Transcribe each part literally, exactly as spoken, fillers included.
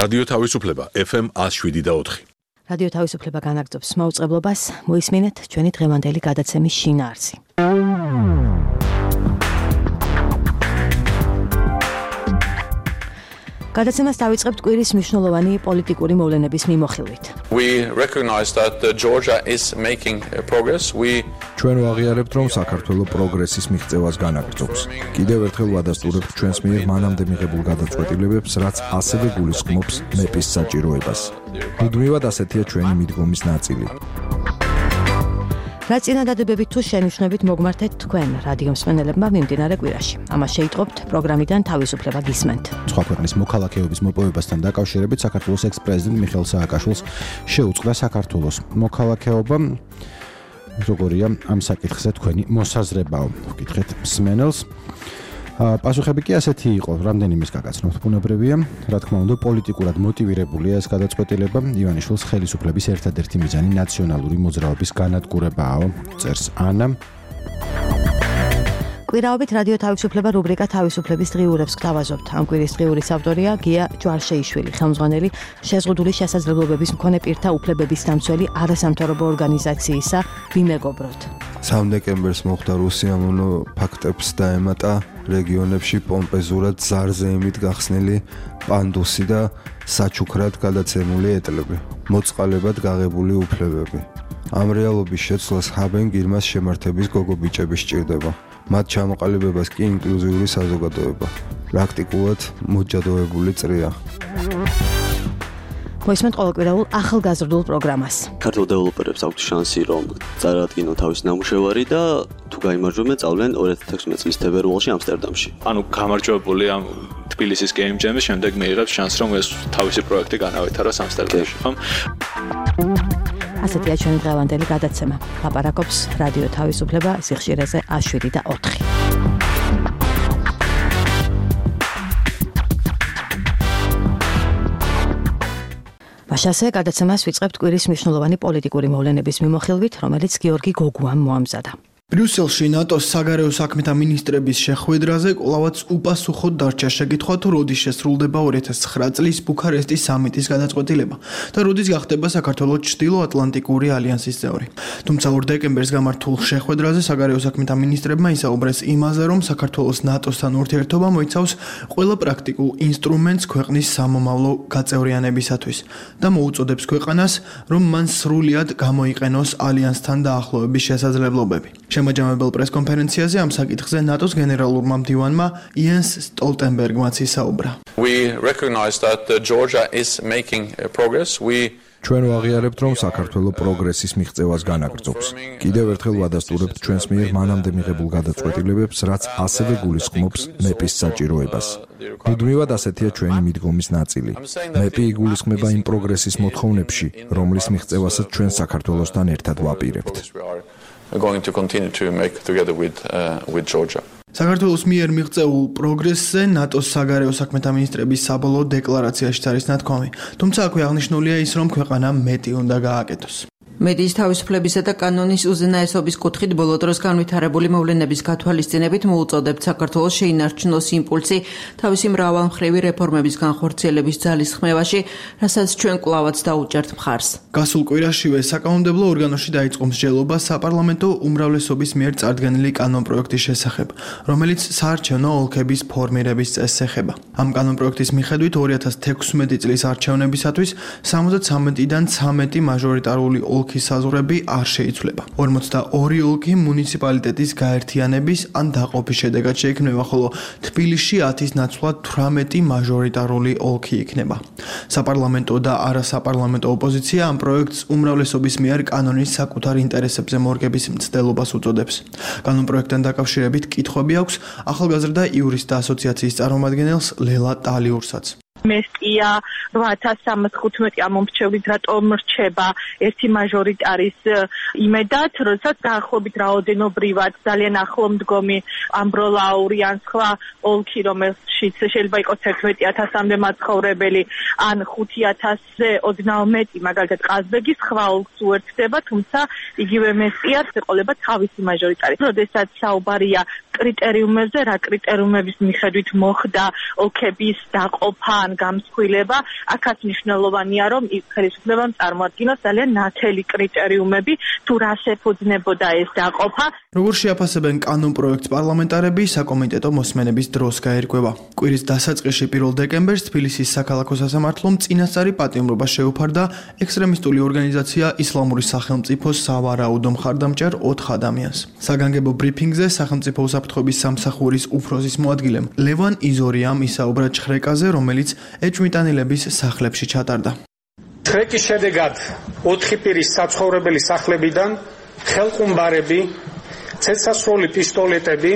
რადიო თავისუფლება ეფ ემ one oh seven და four. რადიო თავისუფლება განაგრძობს მოუწყებლობას, მოისმინეთ ჩვენი დღევანდელი გადაცემის შინაარსი. გადაცემას დავიწყებთ კვირის მნიშვნელოვანი პოლიტიკური მოვლენების მიმოხილვით. We recognize that Georgia is making progress. We ჩვენ ვაღიარებთ, რომ საქართველოს პროგრესის მიღწევას განაგრძობს. კიდევ ერთხელ ვადასტურებთ ჩვენს მიერ მანამდე მიღებულ გადაწყვეტილებებს, რაც ასევე გულისხმობს მეპის საჭიროებას. მუდმივად ასეთია ჩვენი მიდგომის ნაწილი. რა წინადადებებით თუ შენიშვნებით მოგმართეთ თქვენ რადიო მსმენელებმა მიმდინარე კვირაში. ამას შეიტყობთ პროგრამიდან თავისუფლება გისმენთ. სხვა ქვეყნის მოქალაქეობის მოპოვებასთან დაკავშირებით საქართველოს ექს-პრეზიდენტ მიხეილ სააკაშვილს შეუწყდა საქართველოს მოქალაქეობა. როგორია ამ საკითხზე თქვენი მოსაზრებაო? ვკითხეთ მსმენელს. პასუხები კი ასეთი იყო, რამდენიმეს გაგაცნობთ ბუნებრივია, რა თქმა უნდა, პოლიტიკურად მოტივირებულია ეს გადაწყვეტილება. ივანიშვილის ხელისუფლების ერთადერთი მიზანი ნაციონალური მოძრაობის განადგურებაა, წერს ანა. კვირაობით რადიო თავისუფლება რუბრიკა თავისუფლების დღიურებს გთავაზობთ. ამ კვირის დღიურის ავტორია გია ჯვარშეიშვილი, ხელმძღვანელი შეზღუდული შესაძლებლობების მქონე პირთა უფლებების დამცველი არასამთავრობო ორგანიზაციისა ვიმეგობროთ. სამ დეკემბერს მოხდა რუსიამონო ფაქტებს დაემატა რეგიონებში პომპეზურად ზარზე იმით გახსნილი პანდუსი და საჩუქრად გადაცემული ეტლები, მოწყალებად გაღებული უფლებები. ამ რეალობის შეცვლას ჰაბენ გირმას შემართების გოგობიჭები სჭირდება. მათ ჩამოყალიბებას კი ინკლუზიური საზოგადოება. პრაქტიკულად მოჯადოებული წრია. მოისმენთ ყოველკვირეულ ახალგაზრდულ პროგრამას. ქართულ დეველოპერებს აქვთ შანსი, რომ წარადგინონ თავის ნამუშევარი და თუ გაიმარჯვებენ, წავლენ ორი ათი ექვსმეტ წლის თებერვალში ამსტერდამში. ანუ გამარჯვებული ამ თბილისის Game Jam-ის შემდეგ მიიღებს შანსს, რომ ეს თავისი პროექტი განავითაროს ამსტერდამში, ხომ? ასეთია ჩვენი დღევანდელი გადაცემა. ლაპარაკობს რადიო თავისუფლება სიხშირეზე one oh seven და four. მაშასე გადაცემას ვიწყებთ კვირის მნიშვნელოვანი პოლიტიკური მოვლენების მიმოხილვით, რომელიც გიორგი გოგუამ მოამზადა. ბრიუსელში ნატოს საგარეო საქმეთა მინისტრების შეხვედრაზე კვლავაც უპასუხოდ დარჩა შეკითხვა, თუ როდის შესრულდება ორი ათას ცხრა წლის ბუქარესტის სამიტის გადაწყვეტილება და როდის გახდება საქართველოს ჩრდილო-ატლანტიკური ალიანსის წევრი. თუმცა ორ დეკემბერს გამართულ შეხვედრაზე საგარეო საქმეთა მინისტრებმა ისაუბრეს იმაზე, რომ საქართველოს ნატოსთან ურთიერთობა მოიცავს ყველა პრაქტიკულ ინსტრუმენტს ქვეყნის სამომავლო გაწევრიანებისათვის და მოუწოდებს ქვეყანას, რომ მან სრულად გამოიყენოს ალიანსთან დაახლოების შესაძლებლობები. შემაჯამებელ პრესკონფერენციაზე ამ საკითხზე ნატოს გენერალურმა მდივანმა იენს სტოლტენბერგმაც ისაუბრა. We recognize that Georgia is making progress. We ჩვენ ვაღიარებთ, რომ საქართველოს პროგრესის მიღწევას განაგრძობს. კიდევ ერთხელ ვადასტურებთ ჩვენს მიერ მანამდე მიღებულ გადაწყვეტილებებს, რაც ასევე გულისხმობს მეპის საჭიროებას. მუდმივად ასეთია ჩვენი მიდგომის ნაწილი. მეპი იგულისხმება იმ პროგრესის მოთხოვნებში, რომლის მიღწევასაც ჩვენ საქართველოსთან ერთად ვაპირებთ. going to continue to make together with uh, with Georgia. საქართველოს მიერ მიღწეულ პროგრესზე ნატოს საგარეო საქმეთა მინისტრების საბოლოო დეკლარაციაშიც არის ნათქვამი. თუმცა აქვე აღნიშნულია ის, რომ ქვეყანამ მეტი უნდა გააკეთოს. მედიის თავისუფლებისა და კანონის უზენაესობის კუთხით ბოლო დროს განვითარებული მოვლენების გათვალისწინებით მოუწოდებთ საქართველოს შეინარჩუნოს იმპულსი თავისი მრავალმხრივი რეფორმების განხორციელების ძალისხმევაში, რასაც ჩვენ კვლავაც დაუჭერთ მხარს. გასულ კვირაშივე საკანონმდებლო ორგანოში დაიწყო მსჯელობა საპარლამენტო უმრავლესობის მიერ წარდგენილი კანონპროექტის შესახებ, რომელიც საარჩევნო ოლქების ფორმირების წესს ეხება. ამ კანონპროექტის მიხედვით ორი ათას თექვსმეტი წლის არჩევნებისათვის სამოცდათრამეტიდან ცამეტი მაჟორიტარული ოლქი საზღვრები არ შეიცვლება. ორმოცდაორი ოლქი მუნიციპალიტეტის გაერთიანების ან დაყოფის შედეგად შეიქმნება, ხოლო თბილისში ათის ნაცვლად თვრამეტი მაჟორიტარული ოლქი იქნება. საპარლამენტო და არასაპარლამენტო ოპოზიცია ამ პროექტს უმრავლესობის მიერ კანონის საკუთარ ინტერესებზე მორგების მცდელობას უწოდებს. კანონპროექტთან დაკავშირებით კითხვები აქვს ახალგაზრდა იურისტთა ასოციაციის წარმომადგენელს ლელა ტალიურსაც. მესტია რვა ათას სამას თხუთმეტი ამომრჩევლის რატომ რჩება ერთი მაჟორიტარის იმედად, როდესაც დაახლოებით რაოდენობრივად ძალიან ახლომდგომი ამბროლაური ან სხვა ოლქი, რომელშიც შეიძლება იყოს თერთმეტი ათასამდე მაცხოვრებელი ან ხუთი ათასზე ოდნავ მეტი, მაგალითად ყაზბეგის სხვა ოლქს უერთდება, თუმცა იგივე მესტიას ეყოლება თავისი მაჟორიტარი. როდესაც საუბარია კრიტერიუმებზე, რა კრიტერიუმების მიხედვით მოხდა ოლქების დაყოფა ან გამსხვილება, აქაც მნიშვნელოვანია, რომ ხელისუფლებამ წარმოადგინოს ძალიან ნათელი კრიტერიუმები, თუ რას ეფუძნებოდა ეს დაყოფა. როგორ შეაფასებენ კანონპროექტს პარლამენტარები, საკომიტეტო მოსმენების დროს გაერკვევა. კვირის დასაწყისში პირველ დეკემბერს თბილისის საქალაქო სასამართლომ წინასწარი პატიმრობა შეუფარდა ექსტრემისტული ორგანიზაცია ისლამური სახელმწიფოს სავარაუდო მხარდამჭერ ოთხ ადამიანს. საგანგებო ბრიფინგზე სახელმწიფო უსაფრთხოების სამსახურის უფროსის მოადგილემ ლევან იზორიამ ისაუბრა ჩხრეკაზე, რომელიც ეჭვმიტანილების სახლებში ჩატარდა. ჩხრეკის შედეგად ოთხი პირის საცხოვრებელი სახლებიდან ხელყუმბარები, ცეცხლსასროლი პისტოლეტები,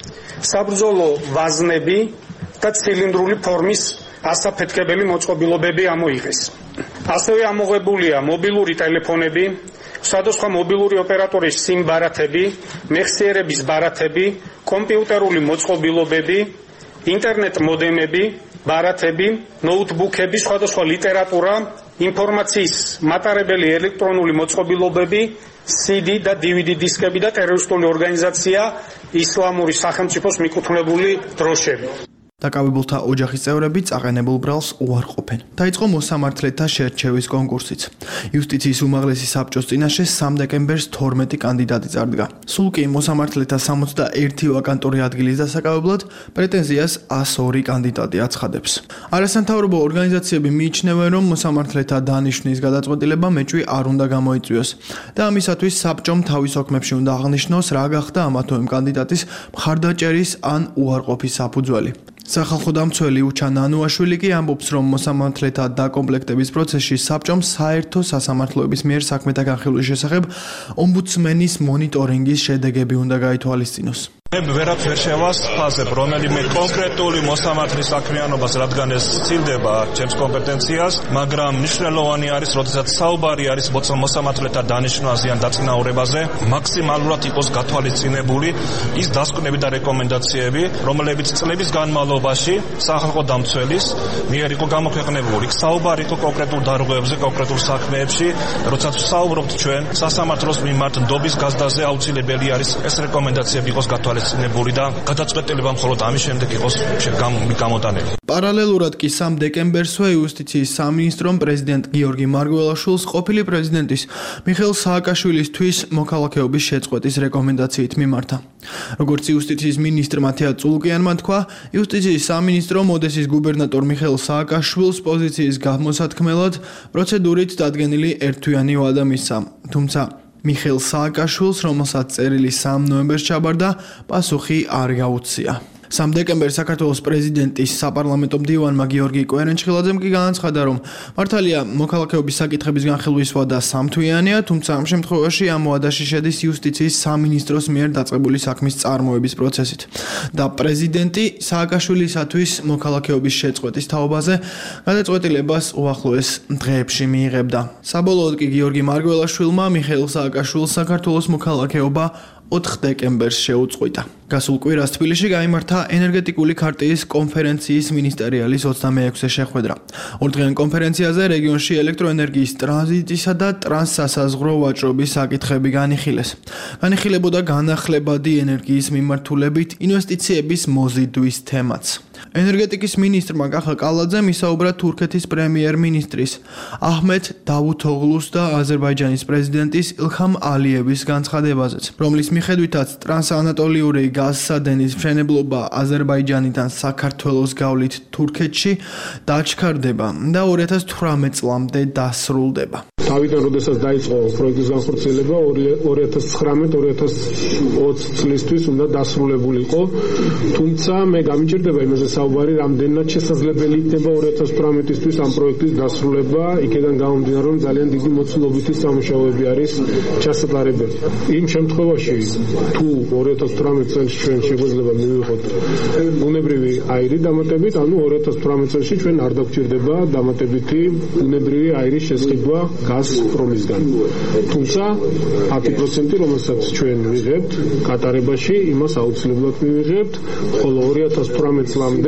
საბრძოლო ვაზნები და ცილინდრული ფორმის ასაფეთქებელი მოწყობილობები ამოიღეს. ასევე ამოღებულია მობილური ტელეფონები, სხვადასხვა მობილური ოპერატორის SIM ბარათები, მეხსიერების ბარათები, კომპიუტერული მოწყობილობები, ინტერნეტ მოდემები, ბარათები, ნოუთბუქები, სხვადასხვა ლიტერატურა, ინფორმაციის მატარებელი ელექტრონული მოწყობილობები, C D და D V D დისკები და ტერორისტული ორგანიზაცია ისლამური სახელმწიფოს მიკუთვნებული დროშები. დაკავებულთა ოჯახის წევრები წაყენებულ ბრალს უარყოფენ. დაიწყო მოსამართლეთა შერჩევის კონკურსიც. იუსტიციის უმაღლესი საბჭოს წინაშე სამ დეკემბერს თორმეტი კანდიდატი წარდგა. სულ კი მოსამართლეთა სამოცდაერთი ვაკანტური ადგილის დასაკავებლად პრეტენზიას ას ორი კანდიდატი აცხადებს. არასამთავრობო ორგანიზაციები მიიჩნევენ, რომ მოსამართლეთა დანიშვნის გადაწყვეტილება მეჭვი არ უნდა გამოიწვიოს და ამისათვის საბჭომ თავის ოქმებში უნდა აღნიშნოს, რა გახდა ამა თუ იმ კანდიდატის მხარდაჭერის ან უარყოფის საფუძველი. სახალხო დამცველი უჩა ნანუაშვილი კი ამბობს, რომ მოსამართლეთა დაკომპლექტების პროცესში საბჭომ საერთო სასამართლოების მიერ საქმეთა განხილვის შესახებ ომბუდსმენის მონიტორინგის შედეგები უნდა გაითვალისწინოს. ვერაფერს ვერ შევასწავლებ რომელიმე კონკრეტული მოსამართლის საქმიანობას, რადგან ეს სცილდება ჩემს კომპეტენციას, მაგრამ მნიშვნელოვანი არის, როდესაც საუბარი არის მოსამართლეთა დანიშვნაზე ან დაწინაურებაზე, მაქსიმალურად იყოს გათვალისწინებული ის დასკვნები და რეკომენდაციები, რომლებიც წლების განმავლობაში სახალხო დამცველის მიერ იყო გამოქვეყნებული. საუბარი იყო კონკრეტულ დარღვევებზე, კონკრეტულ საქმეებში, როდესაც ვსაუბრობთ ჩვენ სასამართლოს მიმართ ნდობის გაზრდაზე, აუცილებელი არის ეს რეკომენდაციები იყოს გათვალისწინებული. და გადაწყვეტილება მხოლოდ ამის შემდეგ იყოს გამოტანილი. პარალელურად კი სამ დეკემბერსვე იუსტიციის სამინისტრომ პრეზიდენტ გიორგი მარგველაშვილს ყოფილი პრეზიდენტის მიხეილ სააკაშვილისთვის მოქალაქეობის შეწყვეტის რეკომენდაციით მიმართა. როგორც იუსტიციის მინისტრ მათია წულუკიანმა თქვა, იუსტიციის სამინისტრომ ოდესის გუბერნატორ მიხეილ სააკაშვილს პოზიციის გამოსათქმელად პროცედურით დადგენილი ერთთვიანი ვადა მისცა. თუმცა მიხეილ სააკაშვილს, რომელსაც წერილი სამ ნოემბერს ჩაბარდა, პასუხი არ გაუწია. სამ დეკემბერს საქართველოს პრეზიდენტის საპარლამენტო მდივანმა გიორგი კვერენჩხილაძემ კი განაცხადა, რომ მართალია მოქალაქეობის საკითხების განხილვის ვადა სამთვიანია, თუმცა ამ შემთხვევაში ამ ვადაში შედის იუსტიციის სამინისტროს მიერ დაწყებული საქმის წარმოების პროცესით. და პრეზიდენტი სააკაშვილისათვის მოქალაქეობის შეწყვეტის თაობაზე გადაწყვეტილებას უახლოეს დღეებში მიიღებდა. საბოლოოდ კი გიორგი მარგველაშვილმა მიხეილ სააკაშვილს საქართველოს მოქალაქეობა ოთხ დეკემბერს შეუწყვიტა. გასულ კვირას თბილისში გაიმართა ენერგეტიკული ქარტიის კონფერენციის მინისტერიალის ოცდამეექვსე შეხვედრა. ორდღიან კონფერენციაზე რეგიონში ელექტროენერგიის ტრანზიტისა და ტრანსსასაზღვრო ვაჭრობის საკითხები განიხილეს. განიხილებოდა განახლებადი ენერგიის მიმართულებით ინვესტიციების მოზიდვის თემაც. ენერგეტიკის მინისტრმა კახა კალაძემ ისაუბრა თურქეთის პრემიერ-მინისტრის აჰმედ დავუთოღლუს და აზერბაიჯანის პრეზიდენტის ილჰამ ალიევის განცხადებაზეც, რომლის მიხედვითაც ტრანსანატოლიური გაზსადენის მშენებლობა აზერბაიჯანიდან საქართველოს გავლით თურქეთში დაჩქარდება და ორი ათას თვრამეტ წლამდე დასრულდება. თავიდან როდესაც დაიწყო პროექტის განხორციელება ორი ათას ცხრამეტ ორი ათას ოცი წლისთვის უნდა დასრულებულიყო, თუმცა მე გამიჭირდება იმაზე საუბარი, რამდენად შესაძლებელი იქნება ორი ათას თვრამეტისთვის ამ პროექტის დასრულება, იქიდან გამომდინარე, რომ ძალიან დიდი მოცულობითი სამუშაოები არის ჩასატარებელი. იმ შემთხვევაში, თუ ორი ათას თვრამეტ წელს ჩვენ შეგვეძლება მივიღოთ ბუნებრივი აირი დამატებით, ანუ ორი ათას თვრამეტ წელში ჩვენ არ დაგვჭირდება დამატებითი ბუნებრივი აირის შესყიდვა გაზპრომისგან. თუმცა ათი პროცენტი, რომელსაც ჩვენ ვიღებთ გატარებაში, იმას აუცილებლად მივიღებთ, ხოლო ორი ათას თვრამეტ წლამდე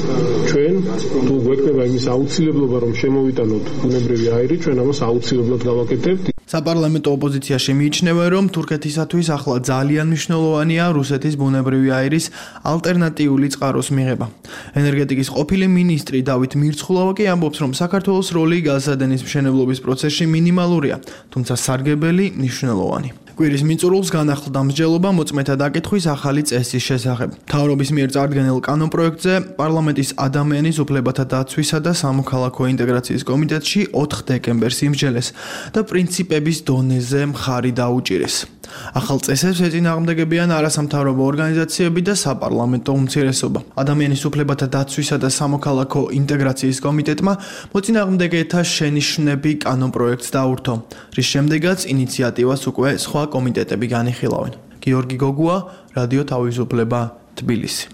ჩვენ თუ გვექნება იმის აუცილებლობა, რომ შემოვიტანოთ ბუნებრივი აირი, ჩვენ ამას აუცილებლად გავაკეთებთ. საპარლამენტო ოპოზიციაში მიიჩნევენ, რომ თურქეთისათვის ახლა ძალიან მნიშვნელოვანია რუსეთის ბუნებრივი აირის ალტერნატიული წყაროს მიღება. ენერგეტიკის ყოფილი მინისტრი დავით მირცხულავა კი ამბობს, რომ საქართველოს როლი გაზადენის მშენებლობის პროცესში მინიმალურია, თუმცა სარგებელი მნიშვნელოვანი. კვირის მიწურულს განახლდა მსჯელობა მოწმეთა დაკითხვის ახალი წესის შესახებ. მთავრობის მიერ წარდგენილ კანონპროექტზე პარლამენტის ადამიანის უფლებათა დაცვისა და სამოქალაქო ინტეგრაციის კომიტეტში ოთხ დეკემბერს იმსჯელეს და პრინციპების დონეზე მხარი დაუჭირეს. ახალ წესებს ეწინააღმდეგებიან არასამთავრობო ორგანიზაციები და საპარლამენტო უმცირესობა. ადამიანის უფლებათა დაცვისა და სამოქალაქო ინტეგრაციის კომიტეტმა მოწინააღმდეგეთა შენიშვნები კანონპროექტს დაურთო, რის შემდეგაც ინიციატივას უკვე სხვა კომიტეტები განიხილავენ. გიორგი გოგუა, რადიო თავისუფლება, თბილისი.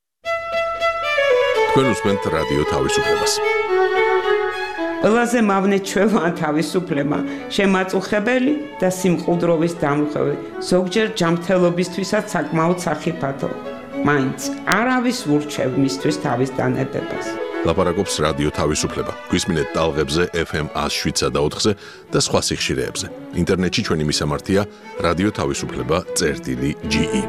თქვენ უსმენთ რადიო თავისუფლებას. ყველაზე მავნე ჩვევა თავისუფლება, შემაწუხებელი და სიმყუდროვის დამხევი, ზოგჯერ ჯანმრთელობისთვისაც საკმაოდ სახიფათო. მაინც არავის ურჩევ მისთვის თავის დანებებას. ლაპარაკობს რადიო თავისუფლება. გვისმინეთ ტალღებზე ეფ ემ one oh seven და ოთხზე და სხვა სიხშირეებზე. ინტერნეტში ჩვენი მისამართია რადიო თავისუფლება წერტილი ჯი ი.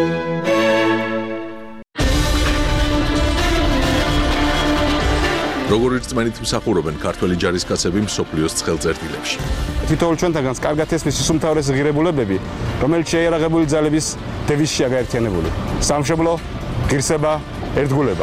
როგორ რწმენით მსახურობენ ქართველი ჯარისკაცები მსოფლიოს ცხელწერტილებში. თითოეულ ჩვენთაგანს კარგად ესმის ის უმთავრესი ღირებულებები, რომელიც შეიარაღებული ძალების დევიზშია გაერთიანებული. სამშობლო, ღირსება, ერთგულება.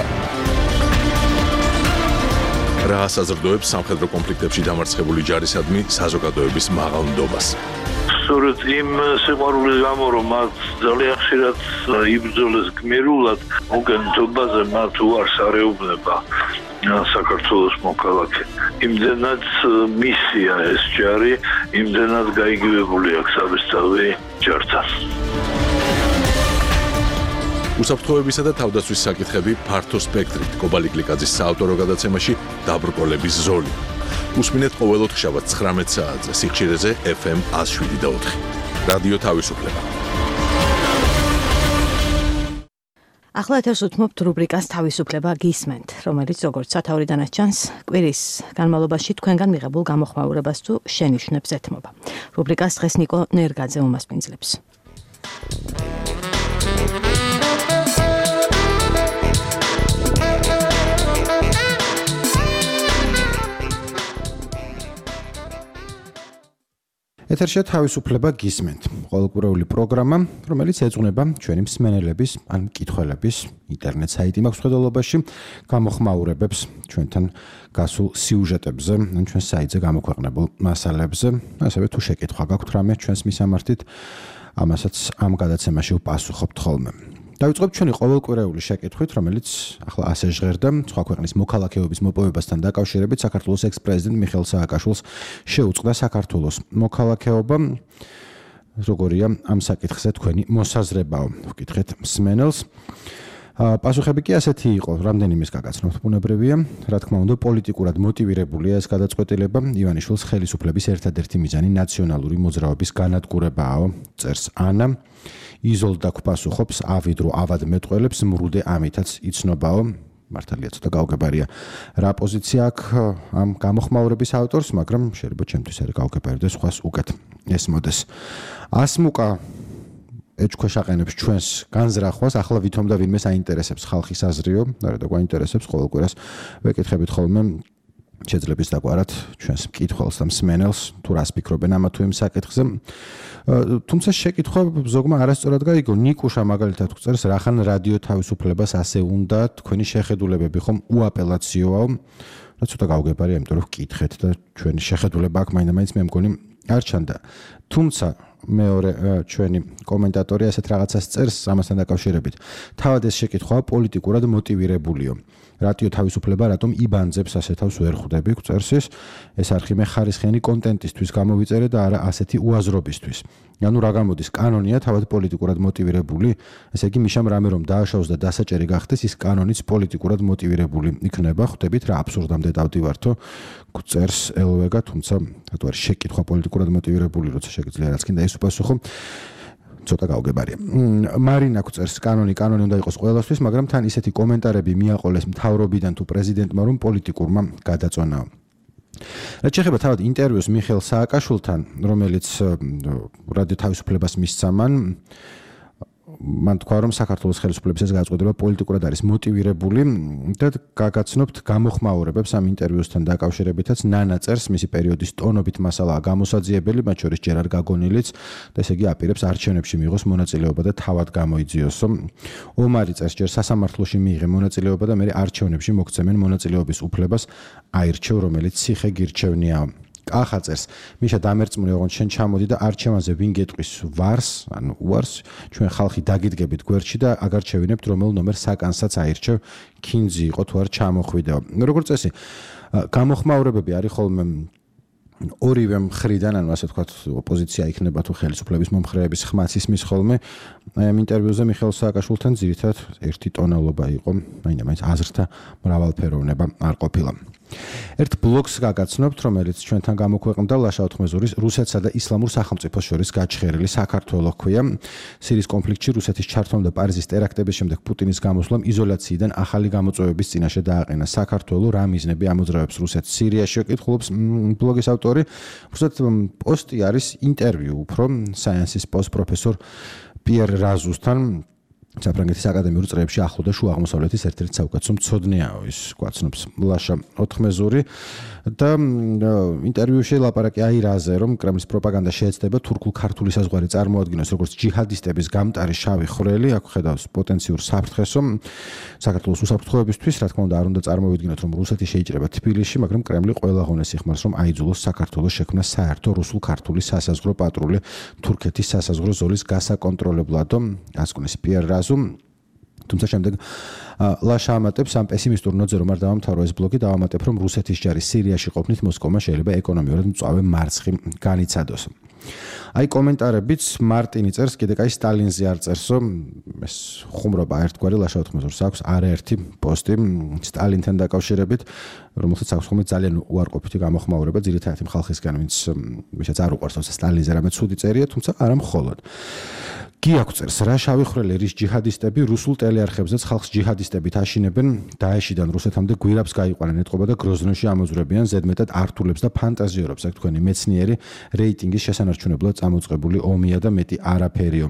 რა საზრდოებს სამხედრო კონფლიქტებში დამარცხებული ჯარისადმი საზოგადოების მაღალ ნდობას. სწორედ იმ სიყვარულის გამო, რომ მათ ძალიან ხშირად იბრძოლეს გმირულად, მოგენთობაზე მათ უარს არეუბნება საქართველოს მოქალაქე. იმდენად მისია ეს ჯარი, იმდენად გაიგივებული აქვს საბესწავლი ჯართან. უსაფრთხოებისა და თავდაცვის საკითხები ფართო სპექტრით. კობალი გლიკაძის საავტორო გადაცემაში დაბრკოლების ზოლი. უსმინეთ ყოველ ოთხშაბათს ცხრამეტ საათზე სიხშირეზე ეფ ემ one oh seven და ოთხი. რადიო თავისუფლება. ახლა ეთერს უთმობთ რუბრიკას თავისუფლება გისმენთ, რომელიც როგორც სათაურიდანაც ჩანს, კვირის განმავლობაში თქვენგან მიღებულ გამოხმაურებას თუ შენიშვნებს ეთმობა. რუბრიკას დღეს ნიკო ნერგაძე უმასპინძლებს. ეთერში თავისუფლება გისმენთ. ყოველკვირეული პროგრამა, რომელიც ეძღვნება ჩვენი მსმენელების ან მკითხველების ინტერნეტ საიტი მაქვს ხედველობაში გამოხმაურებებს ჩვენთან გასულ სიუჟეტებზე, ან ჩვენ საიტზე გამოქვეყნებულ მასალებზე, ასევე თუ შეკითხვა გაქვთ რამე ჩვენს მისამართით, ამასაც ამ გადაცემაში ვპასუხობთ ხოლმე. დავიწყებთ ჩვენი ყოველკვირეული შეკითხვით, რომელიც ახლა ასე ჟღერდა, სხვა ქვეყნის მოქალაქეობის მოპოვებასთან დაკავშირებით საქართველოს ექს-პრეზიდენტ მიხეილ სააკაშვილს შეუწყდა საქართველოს მოქალაქეობა. როგორია ამ საკითხზე თქვენი მოსაზრებაო? ვკითხეთ მსმენელს. პასუხები კი ასეთი იყო, რამდენიმეს გაგაცნობთ, ბუნებრივია, რა თქმა უნდა, პოლიტიკურად მოტივირებულია ეს გადაწყვეტილება. ივანიშვილის ხელისუფლების ერთადერთი მიზანი ნაციონალური მოძრაობის განადგურებაა, წერს ანა. იზოლდა გვპასუხობს, ავიდრო ავადმეტყველებს მრუდე ამითაც იცნობაო. მართალია ცოტა გაუგებარია რა პოზიცია აქვს ამ გამოხმაურების ავტორს, მაგრამ შეიძლება ჩემთვის არ გაუგებარდეს სხვას უკეთ ესმოდეს. ასმუკა ეჭქვეშ აყენებს ჩვენს განზრახვას, ახლა ვითომ და ვინმე საინტერესებს ხალხის აზრიო, არა და გვაინტერესებს ყოველ კვირას ვეკითხებით ხოლმე შეძლების დაგვარად ჩვენს მკითხველს და მსმენელს თუ რას ფიქრობენ ამა თუ იმ საკითხზე. თუმცა შეკითხვა ზოგმა არასწორად გაიგო. ნიკუშა მაგალითად წერს, რახან რადიო თავისუფლებას ასე უნდა, თქვენი შეხედულებები ხომ უაპელაციოა. რა ცოტა გაუგებარია, იმიტომ რომ ვკითხეთ და ჩვენი შეხედულება აქ მაინდა-მაინც მე მგონი არ ჩანდა. თუმცა მეორე ჩვენი კომენტატორი ასეთ რაღაცას წერს ამასთან დაკავშირებით. თავად ეს შეკითხვაა პოლიტიკურად მოტივირებულიო. რადიო თავისუფლება რატომ იბანძებს ასე თავს ვერ ხვდები, წერს ის. ეს არხი მე ხარისხიანი კონტენტისთვის გამოვიწერე და არა ასეთი უაზრობისთვის. ანუ რა გამოდის, კანონია თავად პოლიტიკურად მოტივირებული, ესე იგი მიშამ რამე რომ დააშაოს და დასაჭერი გახდეს, ის კანონიც პოლიტიკურად მოტივირებული იქნება. ხვდებით რა აბსურდამდე დავდივართო, წერს ელვეგა, თუმცა რატო არის შეკითხვა პოლიტიკურად მოტივირებული, როცა შეგიძლია რაც კიდე ის უპასუხო. ცოტა გაუგებარია. მარინა წერს, კანონი კანონი უნდა იყოს ყველასთვის, მაგრამ თან ისეთი კომენტარები მიაყოლეს მთავრობიდან თუ პრეზიდენტმა, რომ პოლიტიკურმა გადაწონაო. რაც შეეხება თავად ინტერვიუს მიხეილ სააკაშვილთან, რომელიც რადიო თავისუფლებას მისცა მან მან თქვა, რომ საქართველოს ხელისუფლებისას გადაწყვეტილება პოლიტიკურად არის მოტივირებული და გაგაცნობთ გამოხმაურებებს ამ ინტერვიუსთან დაკავშირებითაც ნანაწერს, მისი პერიოდის ტონობით მასალაა გამოსაძიებელი, მათ შორის ჯერ არ გაგონილიც და ესე იგი აპირებს არჩევნებში მიიღოს მონაწილეობა და თავად გამოიძიოს. ომარი წერს, ჯერ სასამართლოში მიიღე მონაწილეობა და მე არჩევნებში მოგცემენ მონაწილეობის უფლებას აირჩევ, რომელიც ციხე გირჩევნია. ახაწერს მიშა დამერწმუნე ოღონდ შენ ჩამოდი და არჩევანზე ვინ გეტყვის ვარს, ანუ უარს, ჩვენ ხალხი დაგიდგებით გვერდში და აგარ შევინებთ რომელ ნომერ საკანსაც აირჩევ, კინძი იყო თუ არ ჩამოხვიდა. როგორც წესი, გამოხმაურებები არის ხოლმე ორივე მხრიდან, ანუ ასე ვთქვათ, ოპოზიცია იქნება თუ ხელისუფლების მომხრეების ხმაც ისმის ხოლმე. აი ამ ინტერვიუზე მიხეილ სააკაშვილთან ძირითადად ერთი ტონალობა იყო, მაინც აზრთა მრავალფეროვნება არ ყოფილა. ერთ ბლოგს გაგაცნობთ, რომელიც ჩვენთან გამოქვეყნდა ლაშა ოთხმეზურის რუსეთსა და ისლამურ სახელმწიფოს შორის გაჩხერილი საქართველო ჰქვია. სირიის კონფლიქტში რუსეთის ჩართვამ და პარიზის ტერაქტების შემდეგ პუტინის გამოსვლამ იზოლაციიდან ახალი გამოწვევების წინაშე დააყენა საქართველო, რა მიზნები ამოძრავებს რუსეთს სირიაში, კითხულობს ბლოგის ავტორი. უბრალოდ პოსტი არის ინტერვიუ უფრო საიენსის პოსტ-პროფესორ პიერ რაზუსთან. საფრანგეთის აკადემიურ წრეებში ახლო და შუა აღმოსავლეთის ერთ-ერთი საუკეთესო მცოდნეა, ის გვაცნობს ლაშა ოთხმეზური და ინტერვიუში ლაპარაკი აი რაზე, რომ კრემლის პროპაგანდა შეეცდება თურქულ-ქართული საზღვარი წარმოადგინოს როგორც ჯიჰადისტების გამტარი შავი ხვრელი, აქ ხედავს პოტენციურ საფრთხესო საქართველოს უსაფრთხოებისთვის, რა თქმა უნდა, არ უნდა წარმოვიდგინოთ, რომ რუსეთი შეიჭრება თბილისში, მაგრამ კრემლი ყველა ღონეს იხმარს, რომ აიძულოს საქართველოს შექმნა საერთო რუსულ-ქართული სასაზღვრო პატრული თურქეთის სასაზღვრო ზოლის გასაკონტროლებლად, ასკუნის პიერ თუმცა შემდეგ ლაშა ამატებს ამ პესიმისტურ ნოთზე რომ არ დავამთავრო ეს ბლოგი, დავამატებ რომ რუსეთის ჯარი სირიაში ყოფნით მოსკოვმა შეიძლება ეკონომიურად მწვავე მარცხი განიცადოს. აი კომენტარებიც მარტინი წერს, კიდე კაი სტალინზე არ წერსო, ეს ხუმრობა ერთგვარი ლაშა ოთხმეზურს აქვს არაერთი პოსტი სტალინთან დაკავშირებით, რომელსაც აქვს ხოლმე ძალიან უარყოფითი გამოხმაურება ძირითადად იმ ხალხისგან, ვინც ვისაც არ უყვარს სტალინზე რამე ცუდი წერია, თუმცა არა მხოლოდ. გიაკ წერს, რა შავი ხვრელი რის ჯიჰადისტები რუსულ ტელეარხებზეც ხალხს ჯიჰადისტებით აშინებენ, დაეშიდან რუსეთამდე გვირაბს გაიყვანენ ეტყობა და გროზნოში ამოძვრებიან, ზედმეტად ართულებს და ფანტაზიორებს, აქ თქვენი მეცნიერი რეიტინგის შესანარჩუნებლად წამოწყებული ომია და მეტი არაფერიო.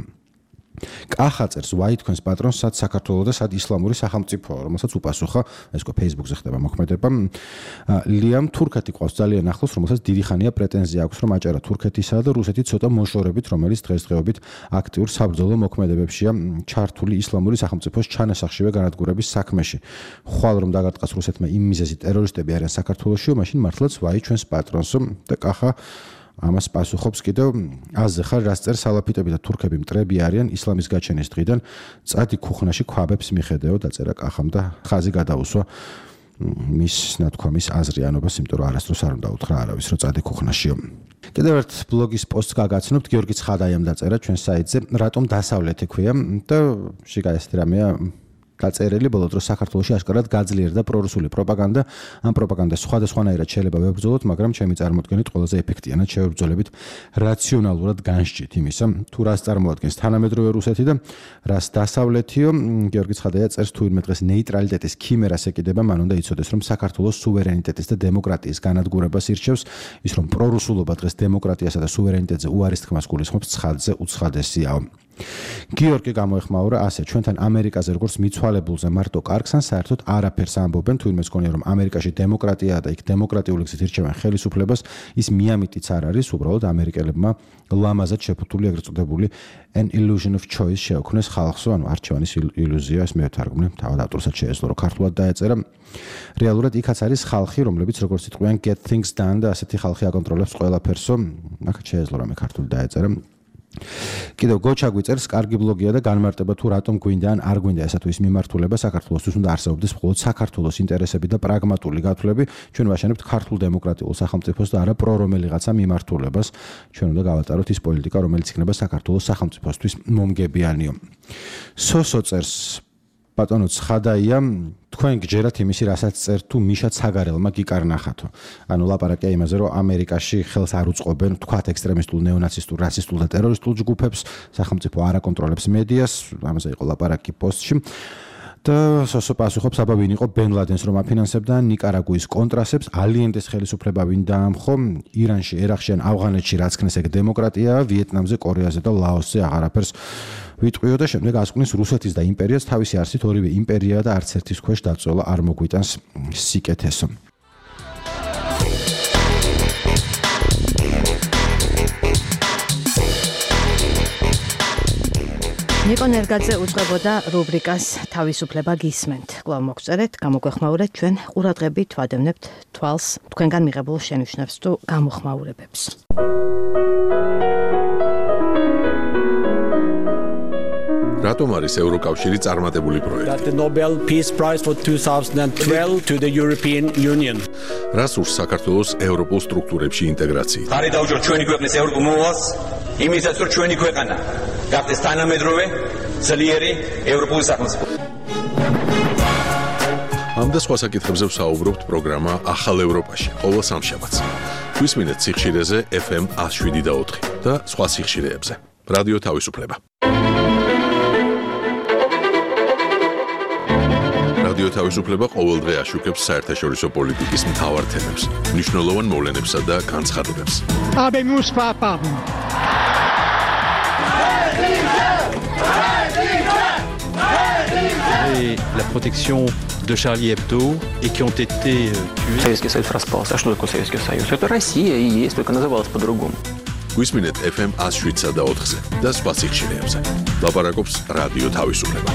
კახა წერს, ვაი თქვენს პატრონს სად საქართველო და სად ისლამური სახელმწიფოა, რომელსაც უპასუხა, ეს ყო Facebook-ზე ხდება მოქმედება. ლიამ თურქეთი ყავს ძალიან ახლოს, რომელსაც დიდი ხანია პრეტენზია აქვს, რომ აჭარა თურქეთისა და რუსეთი ცოტა მოშორებით, რომელიც დღესდღეობით აქტიურ საბრძოლო მოქმედებებშია ჩართული ისლამური სახელმწიფოს ჩანასახშივე განადგურების საქმეში. ხვალ რომ დაგარტყას რუსეთმა იმ მიზეზი ტერორისტები არიან საქართველოშიო, მაშინ მართლაც ვაი ჩვენს პატრონსო და კახა ამას პასუხობს კიდევ აზე ხარ რას წერს სალაფიტები და თურქები მტრები არიან ისლამის გაჩენის დღიდან წადი ქუხნაში ქვაბებს მიხედეო დაწერა კახამ და ხაზი გადაუსვა მის ნათქვამის აზრიანობას, იმიტომ რომ არასდროს არ უნდა უთხრა არავის რომ წადი ქუხნაშიო. კიდევ ერთ ბლოგის პოსტს გაგაცნობთ, გიორგი ცხადაიამ დაწერა ჩვენ საიტზე, რატომ დასავლეთი ქვია და შეგა ესეთი რამეა დაწერილი ბოლო დროს საქართველოში აშკარად გაძლიერდა პრორუსული პროპაგანდა. ამ პროპაგანდას სხვადასხვანაირად შეიძლება ვებრძოლოთ, მაგრამ ჩემი წარმოდგენით ყველაზე ეფექტიანად შევებრძოლებით რაციონალურად განსჭით იმისა, თუ რას წარმოადგენს თანამედროვე რუსეთი და რას დასავლეთიო. გიორგი ცხადაია წერს, თუ ვინმე დღეს ნეიტრალიტეტის ქიმერას ეკიდება, მან უნდა იცოდეს, რომ საქართველოს სუვერენიტეტის და დემოკრატიის განადგურებას ირჩევს, ის რომ პრორუსულობა დღეს დემოკრატიასა და სუვერენიტეტზე უარის თქმას გულისხმობს, ცხადზე უცხადესიაო. გიორგი გამოეხმაურა ასე, ჩვენთან ამერიკაზე როგორც მიცვალებულზე მარტო კარგს ან საერთოდ არაფერს ამბობენ, თუ ვინმეს გონია რომ ამერიკაში დემოკრატიაა და იქ დემოკრატიული გზით ირჩევენ ხელისუფლებას, ის მიამიტიც არ არის, უბრალოდ ამერიკელებმა ლამაზად შეფუთული ეგრეთ წოდებული an illusion of choice შეოქმნეს ხალხსო, ანუ არჩევანის ილუზია, ეს მე ვთარგმნე, თავად ავტორსაც შეეძლო რომ ქართულად დაეწერა. რეალურად იქაც არის ხალხი, რომლებიც როგორც იტყვიან get things done და ასეთი ხალხი აკონტროლებს ყველაფერსო, აქაც შეეძლო რომ მე ქართულად დაეწერა. კიდევ გოჩა გვიწერს, კარგი ბლოგია და განმარტება თუ რატომ გვინდა ან არ გვინდა ესა თუ ის მიმართულება საქართველოსთვის უნდა არსებობდეს მხოლოდ საქართველოს ინტერესები და პრაგმატული გათვლები. ჩვენ ვაშენებთ ქართულ დემოკრატიულ სახელმწიფოს და არა პრო რომელიღაცა მიმართულებას. ჩვენ უნდა გავატაროთ ის პოლიტიკა, რომელიც იქნება საქართველოს სახელმწიფოსთვის მომგებიანიო. სოსო წერს, ბატონო ცხადაია, თქვენ გჯერათ იმისი, რასაც წერთ თუ მიშა ცაგარელმა გიკარნახათო. ანუ ლაპარაკია იმაზე, რომ ამერიკაში ხელს არ უწყობენ თქვათ ექსტრემისტულ, ნეონაცისტულ, რასისტულ და ტერორისტულ ჯგუფებს, სახელმწიფო არ აკონტროლებს მედიას, ამაზე იყო ლაპარაკი პოსტში. და სოსო პასუხობს აბა ვინ იყო ბენ ლადენს რომ აფინანსებდა ნიკარაგუის კონტრასებს, ალიენდეს ხელისუფლება ვინ დაამხო, ირანში, ერაყში ან ავღანეთში რაც ქნეს ეგ დემოკრატია, ვიეტნამზე, კორეაზე და ლაოსზე აღარაფერს ვიტყვიო და შემდეგ ასკვნის რუსეთის და იმპერიას თავისი არსით ორივე იმპერია და არც ერთის ქვეშ დაწოლა არ მოგვიტანს სიკეთესო. ნიკო ნერგაძე უძღვებოდა რუბრიკას თავისუფლება გისმენთ. კვლავ მოგწერეთ, გამოგვეხმაურეთ, ჩვენ ყურადღებით ვადევნებთ თვალს თქვენგან მიღებულ შენიშვნებს თუ გამოხმაურებებს. რატომ არის ევროკავშირი წარმატებული პროექტი? The Nobel Peace Prize for twenty twelve to the European Union. რას ურს საქართველოს ევროპულ სტრუქტურებში ინტეგრაციით? ხარი დაუჯეროთ ჩვენი ქვეყნის ევროპულ მოვალს, იმისაც რომ ჩვენი ქვეყანა გახდეს თანამედროვე, ძლიერი ევროპული სახელმწიფო. ამ და სხვა საკითხებზე ვსაუბრობთ პროგრამა ახალ ევროპაში, ყოველ სამშაბათს. გვისმინეთ სიხშირეზე ეფ ემ one oh seven და ოთხი და სხვა სიხშირეებზე. რადიო თავისუფლება. რადიო თავისუფლება ყოველდღე აშუქებს საერთაშორისო პოლიტიკის მთავარ თემებს, მნიშვნელოვან მოვლენებსა და განცხადებებს. Habemus papam. Et la protection de Charlie Hebdo et qui ont été tués. Советский Союз распался. А что такое Советский Союз? Это Россия и есть, только называлась по-другому. გვისმინეთ ეფ ემ one oh seven და ოთხზე და სხვა სიხშირეებზე. ლაპარაკობს რადიო თავისუფლება.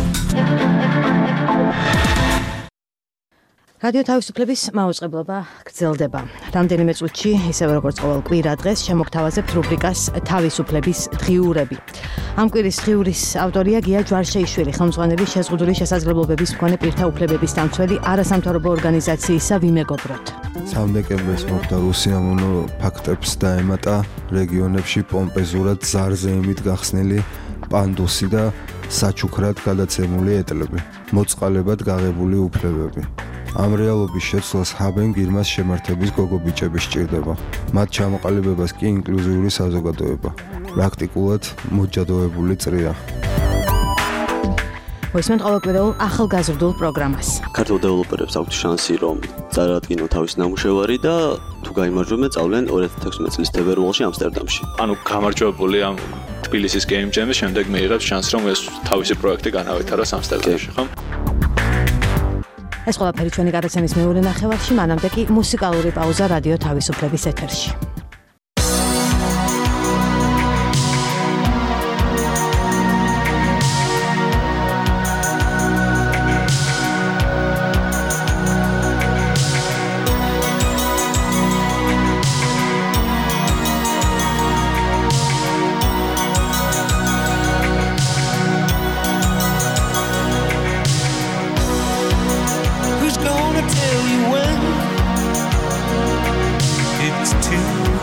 რადიო თავისუფლების მაუწყებლობა გრძელდება. რამდენიმე წუთში, ისევე როგორც ყოველ კვირა დღეს, შემოგთავაზებთ რუბრიკას თავისუფლების დღიურები. ამ კვირის დღიურის ავტორია გია ჯვარშეიშვილი, ხელმძღვანელი შეზღუდული შესაძლებლობების მქონე პირთა უფლებების დამცველი არასამთავრობო ორგანიზაციისა ვიმეგობროთ. სამ დეკემბერს მოხდა რუსიამონო ფაქტებს დაემატა რეგიონებში პომპეზურად ზარზე იმით გახსნილი პანდუსი და საჩუქრად გადაცემული ეტლები, მოწყალებად გაღებული უფლებები. ამ რეალობის შეცვლას ჰაბენ გირმას შემართების გოგობიჭები სჭირდება. მათ ჩამოყალიბებას კი ინკლუზიური საზოგადოება. პრაქტიკულად მოჯადოებული წრია. მოისმენთ ყოველკვირეულ ახალგაზრდულ პროგრამას. ქართულ დეველოპერებს აქვთ შანსი, რომ წარადგინონ თავის ნამუშევარი და თუ გაიმარჯვებენ, წავლენ two thousand sixteen წლის თებერვალში ამსტერდამში. ანუ გამარჯვებული ამ თბილისის Game Jam-ის შემდეგ მიიღებს შანსს, რომ ეს თავისი პროექტი განავითაროს ამსტერდამში, ხო? ეს ყველაფერი ჩვენი გადაცემის მეორე ნახევარში, მანამდე კი მუსიკალური პაუზა რადიო თავისუფლების ეთერში. Tell you when it's too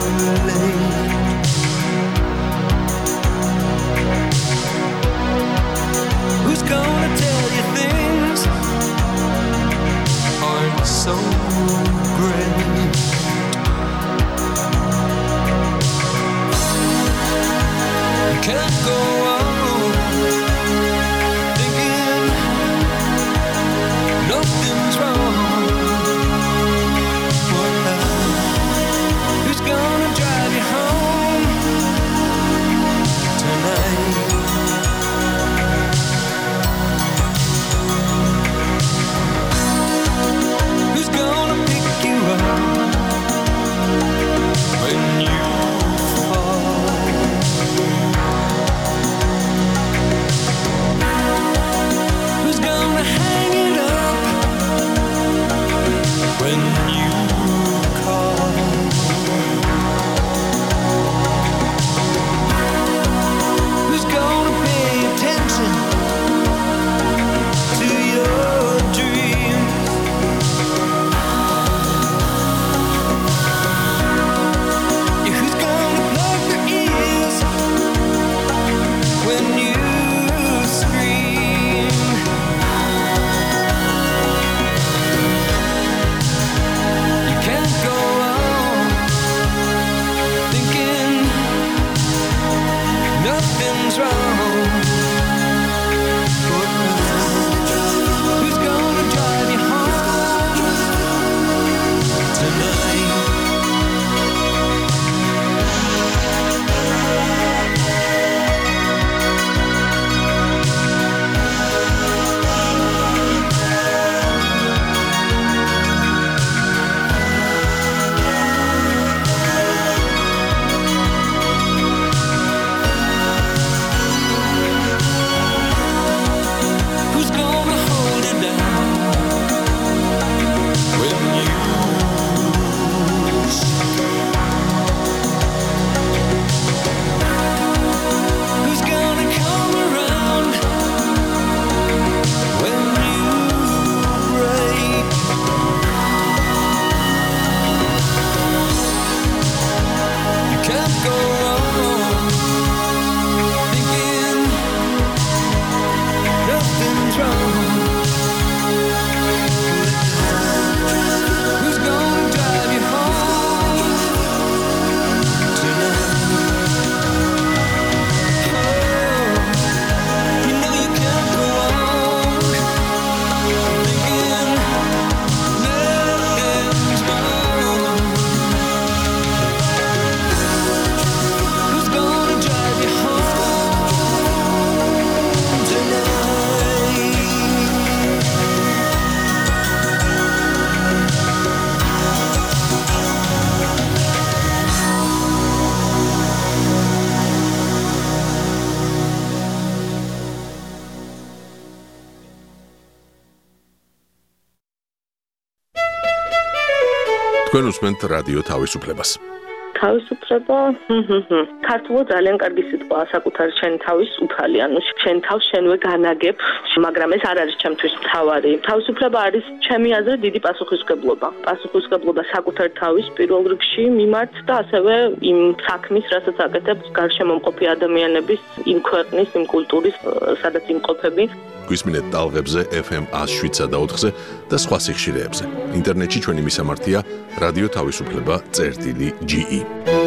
თქვენ უსმენთ რადიო თავისუფლებას. თავისუფლება ქართულად ძალიან კარგი სიტყვაა საკუთარი შენი თავის უფალი, ანუ შენ თავს შენვე განაგებ, მაგრამ ეს არ არის ჩემთვის მთავარი. თავისუფლება არის ჩემი აზრით დიდი პასუხისმგებლობა. პასუხისმგებლობა საკუთარი თავის პირველ რიგში მიმართ და ასევე იმ საქმის, რასაც აკეთებს გარშემო მყოფი ადამიანების, იმ ქვეყნის, იმ კულტურის, სადაც იმყოფები. გვისმინეთ ტალღებზე ეფ ემ one oh seven და ოთხზე და სხვა სიხშირეებზე. ინტერნეტში ჩვენი მისამართია რადიო თავისუფლება წერტილი ჯი ი.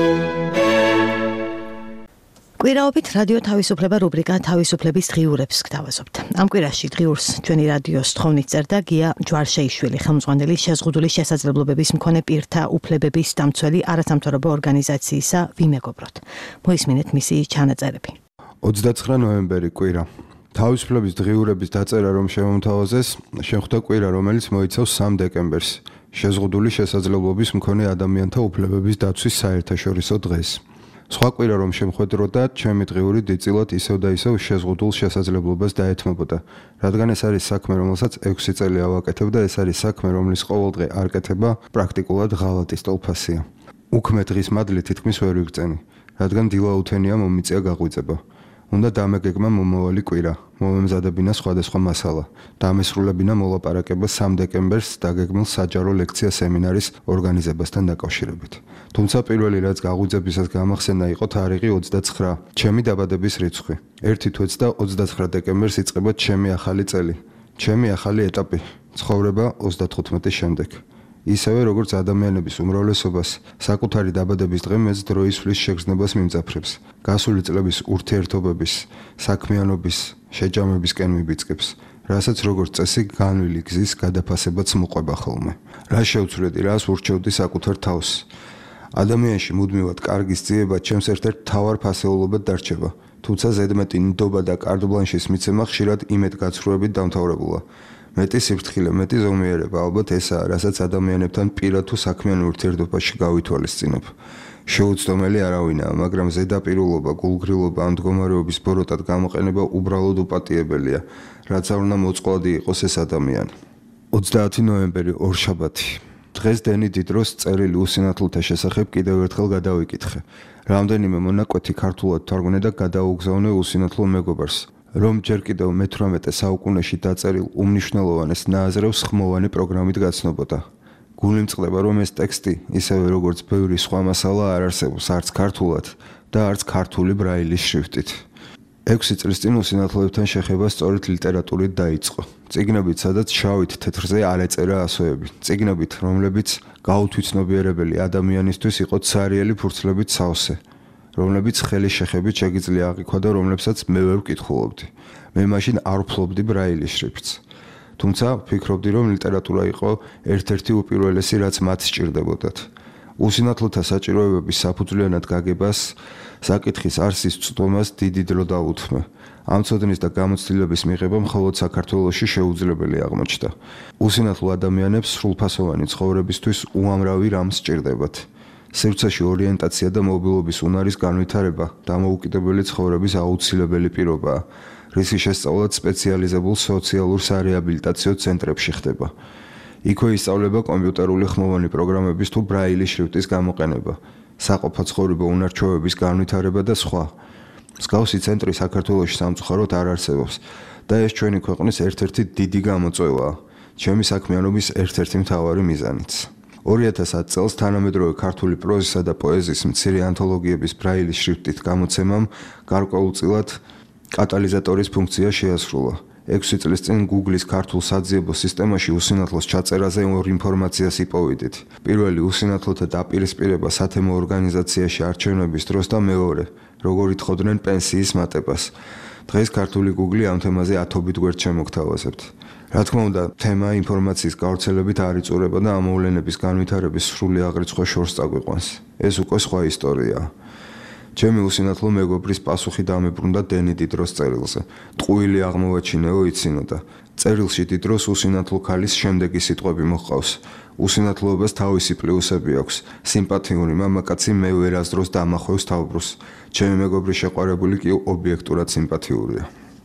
კვირაობით რადიო თავისუფლება რუბრიკა თავისუფლების დღიურებს გთავაზობთ. ამ კვირაში დღიურს ჩვენი რადიოს თხოვნით წერდა გია ჯვარშეიშვილი, ხელმძღვანელი შეზღუდული შესაძლებლობების მქონე პირთა უფლებების დამცველი არასამთავრობო ორგანიზაციისა ვიმეგობროთ. მოისმინეთ მისი ჩანაწერები. ოცდაცხრა ნოემბერი კვირა. თავისუფლების დღიურების დაწერა რომ შემომთავაზეს, შეხვდა კვირა, რომელიც მოიცავს სამ დეკემბერს, შეზღუდული შესაძლებლობის მქონე ადამიანთა უფლებების დაცვის საერთაშორისო დღეს. სხვა კვირა რომ შემხვედროდა, ჩემი დღიური დიდწილად ისევ და ისევ შეზღუდულ შესაძლებლობას დაეთმობოდა, რადგან ეს არის საქმე, რომელსაც ექვსი წელი ავაკეთებ და ეს არის საქმე, რომლის ყოველდღე არ კეთება პრაქტიკულად ღალატის ტოლფასია. უქმე დღის მადლი თითქმის ვერ ვიგწენი, რადგან დილაუთენია მომიწია გაღვიძება. უნდა დამეგეგმა მომავალი კვირა, მომემზადებინა სხვადასხვა მასალა, დამესრულებინა მოლაპარაკება სამ დეკემბერს დაგეგმილ საჯარო ლექცია სემინარის ორგანიზებასთან დაკავშირებით. თუმცა პირველი რაც გაღვიძებისას გამახსენა იყო თარიღი ოცდაცხრა, ჩემი დაბადების რიცხვი. ერთი თვეც და ოცდაცხრა დეკემბერს იწყება ჩემი ახალი წელი, ჩემი ახალი ეტაპი, ცხოვრება ოცდათხუთმეტის შემდეგ. ისევე როგორც ადამიანების უმრავლესობას, საკუთარი დაბადების დღე მეც დროის ფლის შეგრძნებას მიმძაფრებს. გასული წლების ურთიერთობების, საქმიანობის, შეჯამებისკენ მიბიძგებს, რასაც როგორც წესი განვილი გზის გადაფასებაც მოყვება ხოლმე. რა შევცვლედი, რას ურჩევდი საკუთარ თავს? ადამიანში მუდმივად კარგის ძიება ჩემს ერთ-ერთ მთავარ ფასეულობად დარჩება, თუმცა ზედმეტი ნდობა და კარდბლანშის მიცემა ხშირად იმედგაცრუებით დამთავრებულა. მეტი სიფრთხილე, მეტი ზომიერება, ალბათ ესაა, რასაც ადამიანებთან პირად თუ საქმიან ურთიერთობაში გავითვალისწინებ. შეუცდომელი არავინაა, მაგრამ ზედაპირულობა, გულგრილობა ამ მდგომარეობის ბოროტად გამოყენება უბრალოდ უპატიებელია, რაც არ უნდა მოწყვლადი იყოს ეს ადამიანი. ოცდაათი ნოემბერი, ორშაბათი. დღეს დენი დიდროს წერილი უსინათლოთა შესახებ კიდევ ერთხელ გადავიკითხე. რამდენიმე მონაკვეთი ქართულად თარგმნე და გადაუგზავნე უსინათლო მეგობარს. რომ ჯერ კიდევ მეთვრამეტე საუკუნეში დაწერილ უმნიშვნელოვანეს ნააზრევს ხმოვანი პროგრამით გაცნობოდა. გული მწყდება, რომ ეს ტექსტი, ისევე როგორც ბევრი სხვა მასალა არ არსებობს არც ქართულად და არც ქართული ბრაილის შრიფტით. ექვსი წლის წინ უსინათლოებთან შეხება სწორედ ლიტერატურით დაიწყო. წიგნებით, სადაც შავით თეთრზე არ ეწერა ასოები. წიგნებით, რომლებიც გაუთვითცნობიერებელი ადამიანისთვის იყო ცარიელი ფურცლებით სავსე. რომლებიც ხელის შეხებით შეგიძლია აღიქვა და რომლებსაც მე ვერ ვკითხულობდი. მე მაშინ არ ვფლობდი ბრაილის შრიფტს. თუმცა ვფიქრობდი, რომ ლიტერატურა იყო ერთ-ერთი უპირველესი, რაც მათ სჭირდებოდათ. უსინათლოთა საჭიროებების საფუძვლიანად გაგებას, საკითხის არსის წვდომას დიდი დრო დაუთმე. ამ ცოდნის და გამოცდილების მიღება მხოლოდ საქართველოში შეუძლებელი აღმოჩნდა. უსინათლო ადამიანებს სრულფასოვანი ცხოვრებისთვის უამრავი რამ სჭირდებათ. სივრცეში ორიენტაცია და მობილობის უნარის განვითარება დამოუკიდებელი ცხოვრების აუცილებელი პირობაა, რისი შესწავლაც სპეციალიზებულ სოციალურ სარეაბილიტაციო ცენტრებში ხდება. იქვე ისწავლება კომპიუტერული ხმოვანი პროგრამების თუ ბრაილის შრიფტის გამოყენება, საყოფაცხოვრებო უნარჩვევების განვითარება და სხვა. მსგავსი ცენტრი საქართველოში სამწუხაროდ არ არსებობს და ეს ჩვენი ქვეყნის ერთ-ერთი დიდი გამოწვევაა, ჩემი საქმიანობის ერთ-ერთი მთავარი მიზანიც. ორი ათას ათი წელს თანამედროვე ქართული პროზისა და პოეზიის მცირე ანთოლოგიების ბრაილის შრიფტით გამოცემამ გარკვეულწილად კატალიზატორის ფუნქცია შეასრულა. ექვსი წლის წინ Google-ის ქართულ საძიებო სისტემაში უსინათლოს ჩაწერაზე ორ ინფორმაციას იპოვიდით. პირველი უსინათლოთა დაპირისპირება სათემო ორგანიზაციაში არჩევნების დროს და მეორე, როგორ ითხოვდნენ პენსიის მატებას. დღეს ქართული Google ამ თემაზე ათობით გვერდ შემოგთავაზებთ. რა თქმა უნდა, თემა ინფორმაციის გავრცელებით არ იწურება და ამ მოვლენების განვითარების სრული აღრიცხვა შორს წაგვიყვანს. ეს უკვე სხვა ისტორიაა. ჩემი უსინათლო მეგობრის პასუხი დამებრუნდა დენი დიდროს წერილზე. ტყუილი აღმოვაჩინეო იცინოდა. წერილში დიდროს უსინათლო ქალის შემდეგი სიტყვები მოჰყავს. უსინათლოებას თავისი პლუსები აქვს. სიმპათიური მამაკაცი მე ვერასდროს დამახვევს თავბრუს. ჩემი მეგობრის შეყვარებული კი ობიექტურად სიმპათიურია.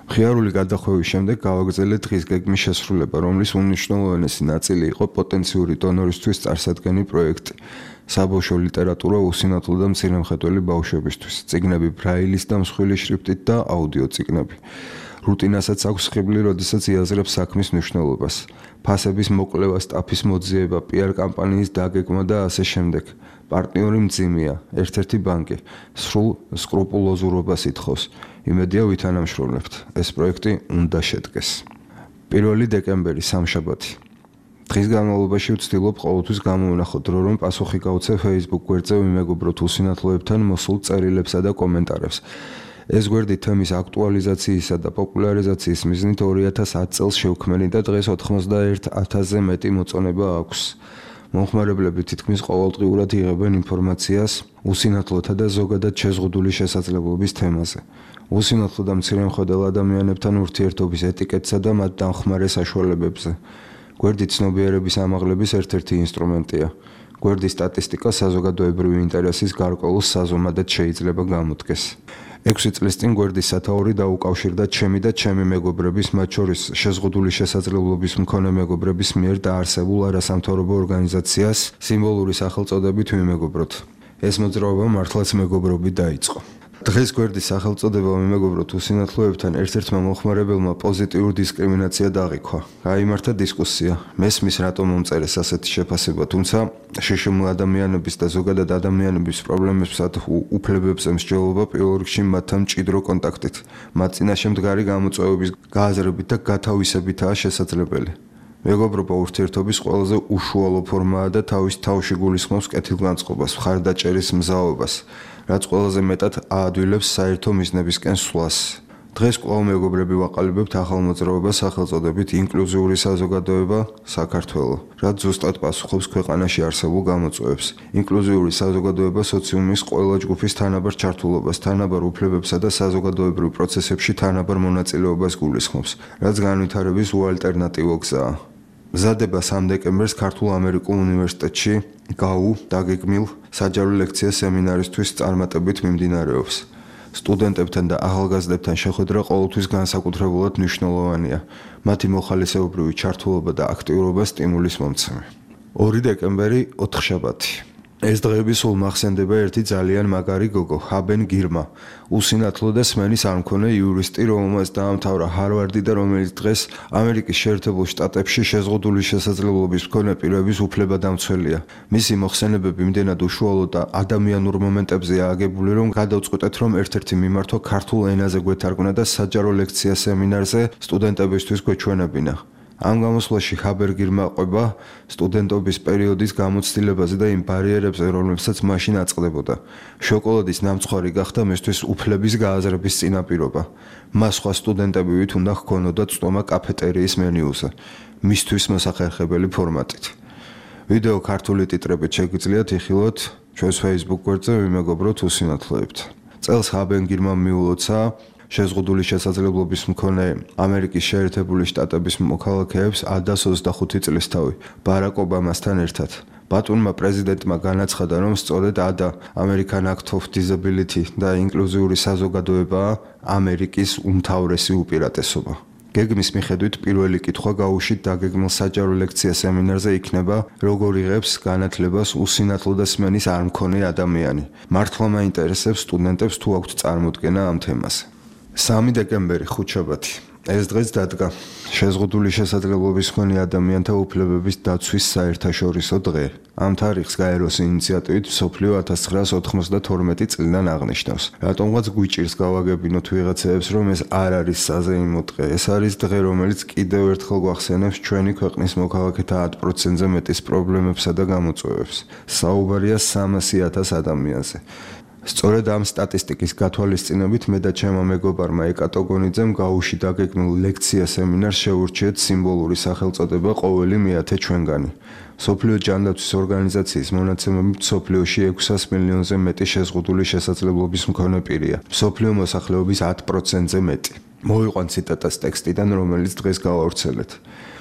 ხიარული გადახვევის შემდეგ გავაგრძელე დღის გეგმის შესრულება, რომლის უმნიშვნელოვანესი ნაწილი იყო პოტენციური დონორისთვის წარსადგენი პროექტი. საბავშვო ლიტერატურა უსინათლო და მცირემხედველი ბავშვებისთვის, წიგნები ბრაილის და მსხვილი შრიფტით და აუდიო წიგნები. რუტინასაც აქვს ხიბლი, როდესაც იაზრებს საქმის მნიშვნელობას, ფასების მოკლევა, სტაფის მოძიება, პიარ კამპანიის დაგეგმა და ასე შემდეგ. პარტნიორი მძიმეა, ერთ-ერთი ბანკი, სრულ სკრუპულოზურობას ითხოვს. იმედია ვითანამშრომლებთ. ეს პროექტი უნდა შედგეს. პირველი დეკემბერი, სამშაბათი. დღის განმავლობაში ვცდილობ ყოველთვის გამოვნახოთ დრო, რომ პასუხი გავცე Facebook გვერდზე ვიმეგობროთ უსინათლოებთან მოსულ წერილებსა და კომენტარებს. ეს გვერდი თემის აქტუალიზაციისა და პოპულარიზაციის მიზნით ორი ათას ათი წელს შევქმნილი და დღეს ოცდაერთ ათასზე მეტი მოწონება აქვს. მომხმარებლები თითქმის ყოველდღიურად იღებენ ინფორმაციას უსინათლოთა და ზოგადად შეზღუდული შესაძლებლობის თემაზე. უსინათლო და მცირემხედველ ადამიანებთან ურთიერთობის ეტიკეტსა და მათ დამხმარე საშუალებებზე. გვერდი ცნობიერების ამაღლების ერთ-ერთი ინსტრუმენტია. გვერდის სტატისტიკა საზოგადოებრივი ინტერესის გარკვეულ საზომადად შეიძლება გამოდგეს. ექვსი წლის წინ გვერდის სათაური დაუკავშირდა ჩემი და ჩემი მეგობრების, მათ შორის შეზღუდული შესაძლებლობის მქონე მეგობრების მიერ დაარსებულ არასამთავრობო ორგანიზაციას სიმბოლური სახელწოდებით ვიმეგობროთ. ეს მოძრაობა მართლაც მეგობრობით დაიწყო. დღეს გვერდის სახელწოდება ვიმეგობროთ უსინათლოებთან ერთ-ერთმა მომხმარებელმა პოზიტიურ დისკრიმინაცია დაღიქვა. გაიმართა დისკუსია. მესმის რატომ მომწერეს ასეთი შეფასება, თუმცა შეშმულ ადამიანების და ზოგადად ადამიანების პრობლემებსა და უფლებებზე მსჯელობა პირველ რიგში მათთან მჭიდრო კონტაქტით, მათ წინაშე მდგარი გამოწვევების გააზრებით და გათავისებითაა შესაძლებელი. მეგობრობა ურთიერთობის ყველაზე უშუალო ფორმაა და თავის თავში გულისხმობს კეთილგანწყობას, მხარდაჭერის მზაობას, რაც ყველაზე მეტად აადვილებს საერთო მიზნებისკენ სვლას. დღეს კვლავ მეგობრები ვაყალიბებთ ახალ მოძრაობას სახელწოდებით ინკლუზიური საზოგადოება საქართველო, რაც ზუსტად პასუხობს ქვეყანაში არსებულ გამოწვევებს. ინკლუზიური საზოგადოება სოციუმის ყველა ჯგუფის თანაბარ ჩართულობას, თანაბარ უფლებებსა და საზოგადოებრივ პროცესებში თანაბარ მონაწილეობას გულისხმობს, რაც განვითარების უალტერნატივო გზაა. მზადება სამ დეკემბერს ქართულ-ამერიკულ უნივერსიტეტში გაუ დაგეგმილ საჯარო ლექცია სემინარისთვის წარმატებით მიმდინარეობს. სტუდენტებთან და ახალგაზრდებთან შეხვედრა ყოველთვის განსაკუთრებულად მნიშვნელოვანია. მათი მოხალისეობრივი ჩართულობა და აქტიურობა სტიმულის მომცემი. ორი დეკემბერი, ოთხშაბათი. ეს დღეები სულ მახსენდება ერთი ძალიან მაგარი გოგო, ჰაბენ გირმა, უსინათლო და სმენის არ მქონე იურისტი, რომელმაც დაამთავრა ჰარვარდი და რომელიც დღეს ამერიკის შეერთებულ შტატებში შეზღუდული შესაძლებლობის მქონე პირების უფლებადამცველია. მისი მოხსენებები იმდენად უშუალო და ადამიანურ მომენტებზეა აგებული, რომ გადავწყვიტეთ, რომ ერთ-ერთი მიმართვა ქართულ ენაზე გვეთარგმნა და საჯარო ლექცია სემინარზე სტუდენტებისთვის გვეჩვენებინა. ამ გამოსვლაში ჰაბენ გირმა ყვება სტუდენტობის პერიოდის გამოცდილებაზე და იმ ბარიერებზე, რომლებსაც მაშინ აწყდებოდა. შოკოლადის ნამცხვარი გახდა მისთვის უფლების გააზრების წინაპირობა. მას სხვა სტუდენტებივით უნდა ჰქონოდა წვდომა კაფეტერიის მენიუზე, მისთვის მოსახერხებელი ფორმატით. ვიდეო ქართული ტიტრებით შეგვიძლიათ იხილოთ ჩვენს Facebook გვერდზე ვიმეგობროთ უსინათლოებთან. წელს ჰაბენ გირმამ მიულოცა შეზღუდული შესაძლებლობის მქონე ამერიკის შეერთებული შტატების მოქალაქეებს ადას ოცდახუთი წლისთავი ბარაკ ობამასთან ერთად. ბატონმა პრეზიდენტმა განაცხადა, რომ სწორედ ადა American Act of Disability და ინკლუზიური საზოგადოებაა ამერიკის უმთავრესი უპირატესობა. გეგმის მიხედვით პირველი კითხვა გაუშვით დაგეგმილ საჯარო ლექცია სემინარზე იქნება, როგორ იღებს განათლებას უსინათლო და სმენის არ მქონე ადამიანი. მართლა მაინტერესებს სტუდენტებს თუ აქვთ წარმოდგენა ამ თემაზე. სამი დეკემბერი, ხუთშაბათი. ეს დღეს დადგა შეზღუდული შესაძლებლობის მქონე ადამიანთა უფლებების დაცვის საერთაშორისო დღე. ამ თარიღს გაეროს ინიციატივით მსოფლიო ათას ცხრაას ოთხმოცდათორმეტი წლიდან აღნიშნავს. რატომღაც გვიჭირს გავაგებინოთ ვიღაცებს, რომ ეს არ არის საზეიმო დღე. ეს არის დღე, რომელიც კიდევ ერთხელ გვახსენებს ჩვენი ქვეყნის მოქალაქეთა ათ პროცენტზე მეტის პრობლემებსა და გამოწვევებს. საუბარია სამასი ათას ადამიანზე. სწორედ ამ სტატისტიკის გათვალისწინებით მე და ჩემო მეგობარმა ეკატო გონიძემ გაუში დაგეგმილ ლექცია სემინარს შეურჩიეთ სიმბოლური სახელწოდება ყოველი მეათე ჩვენგანი. სოფლიო ჯანდაცვის ორგანიზაციის მონაცემებით სოფლიოში ექვსას მილიონზე მეტი შეზღუდული შესაძლებლობის მქონე პირია. სოფლიო მოსახლეობის ათ პროცენტზე მეტი. მოვიყვან ციტატას ტექსტიდან, რომელიც დღეს გავავრცელეთ.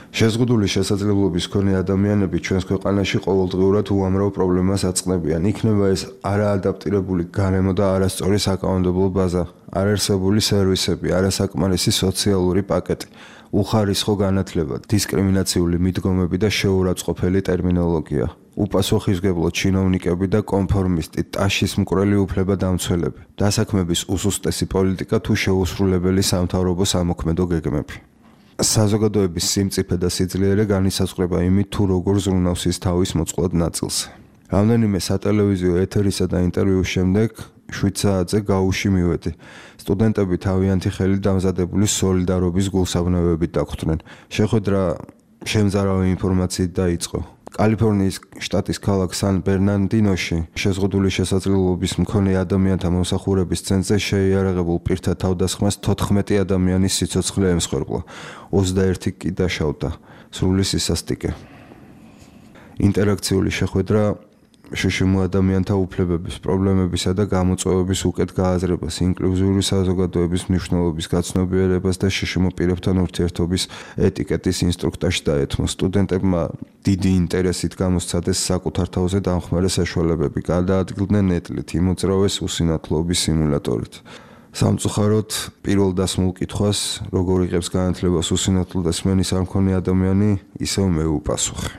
შეზღუდული შესაძლებლობის მქონე ადამიანები ჩვენს ქვეყანაში ყოველდღიურად უამრავ პრობლემას აწყნებიან. იქნება ეს არაადაპტირებული გარემო და არასწორი საკანონმდებლო ბაზა, არარსებული სერვისები, არასაკმარისი სოციალური პაკეტი, უხარისხო განათლება, დისკრიმინაციული მიდგომები და შეურაცხყოფელი ტერმინოლოგია, უპასუხისმგებლო ჩინოვნიკები და კონფორმისტი, ტაშის მკვრელი უფლებადამცველები, დასაქმების უსუსტესი პოლიტიკა თუ შეუსრულებელი სამთავრობო სამოქმედო გეგმები. საზოგადოების სიმწიფე და სიძლიერე განისაზღვრება იმით, თუ როგორ ზრუნავს ის თავის მოწყვლად ნაწილს. რამდენიმე სატელევიზიო ეთერისა და ინტერვიუს შემდეგ შვიდ საათზე გაუში მივედი. სტუდენტები თავიანთი ხელით დამზადებული სოლიდარობის გულსაბნევებით დახვდნენ. შეხვედრა შემზარავი ინფორმაციით დაიწყო. კალიფორნიის შტატის ქალაქ სან ბერნარდინოში შეზღუდული შესაძლებლობის მქონე ადამიანთა მომსახურების ცენტრზე შეიარაღებულ პირთა თავდასხმას თოთხმეტი ადამიანის სიცოცხლე ემსხვერპლა. ოცდაერთი კი დაშავდა. სრული სისასტიკე. ინტერაქციული შეხვედრა შშმ ადამიანთა უფლებების, პრობლემებისა და გამოწვევების უკეთ გააზრებას, ინკლუზიური საზოგადოების მნიშვნელობის გაცნობიერებას და შშმ პირებთან ურთიერთობის ეტიკეტის ინსტრუქტაჟს დაეთმო. სტუდენტებმა დიდი ინტერესით გამოსცადეს საკუთარ თავზე დამხმარე საშუალებები, გადაადგილდნენ ნეტლით, იმოძრავეს უსინათლოების სიმულატორით. სამწუხაროდ, პირველ დასმულ კითხვას, როგორ იღებს განათლებას უსინათლო და სმენის არ მქონე ადამიანი, ისევ მე ვუპასუხე.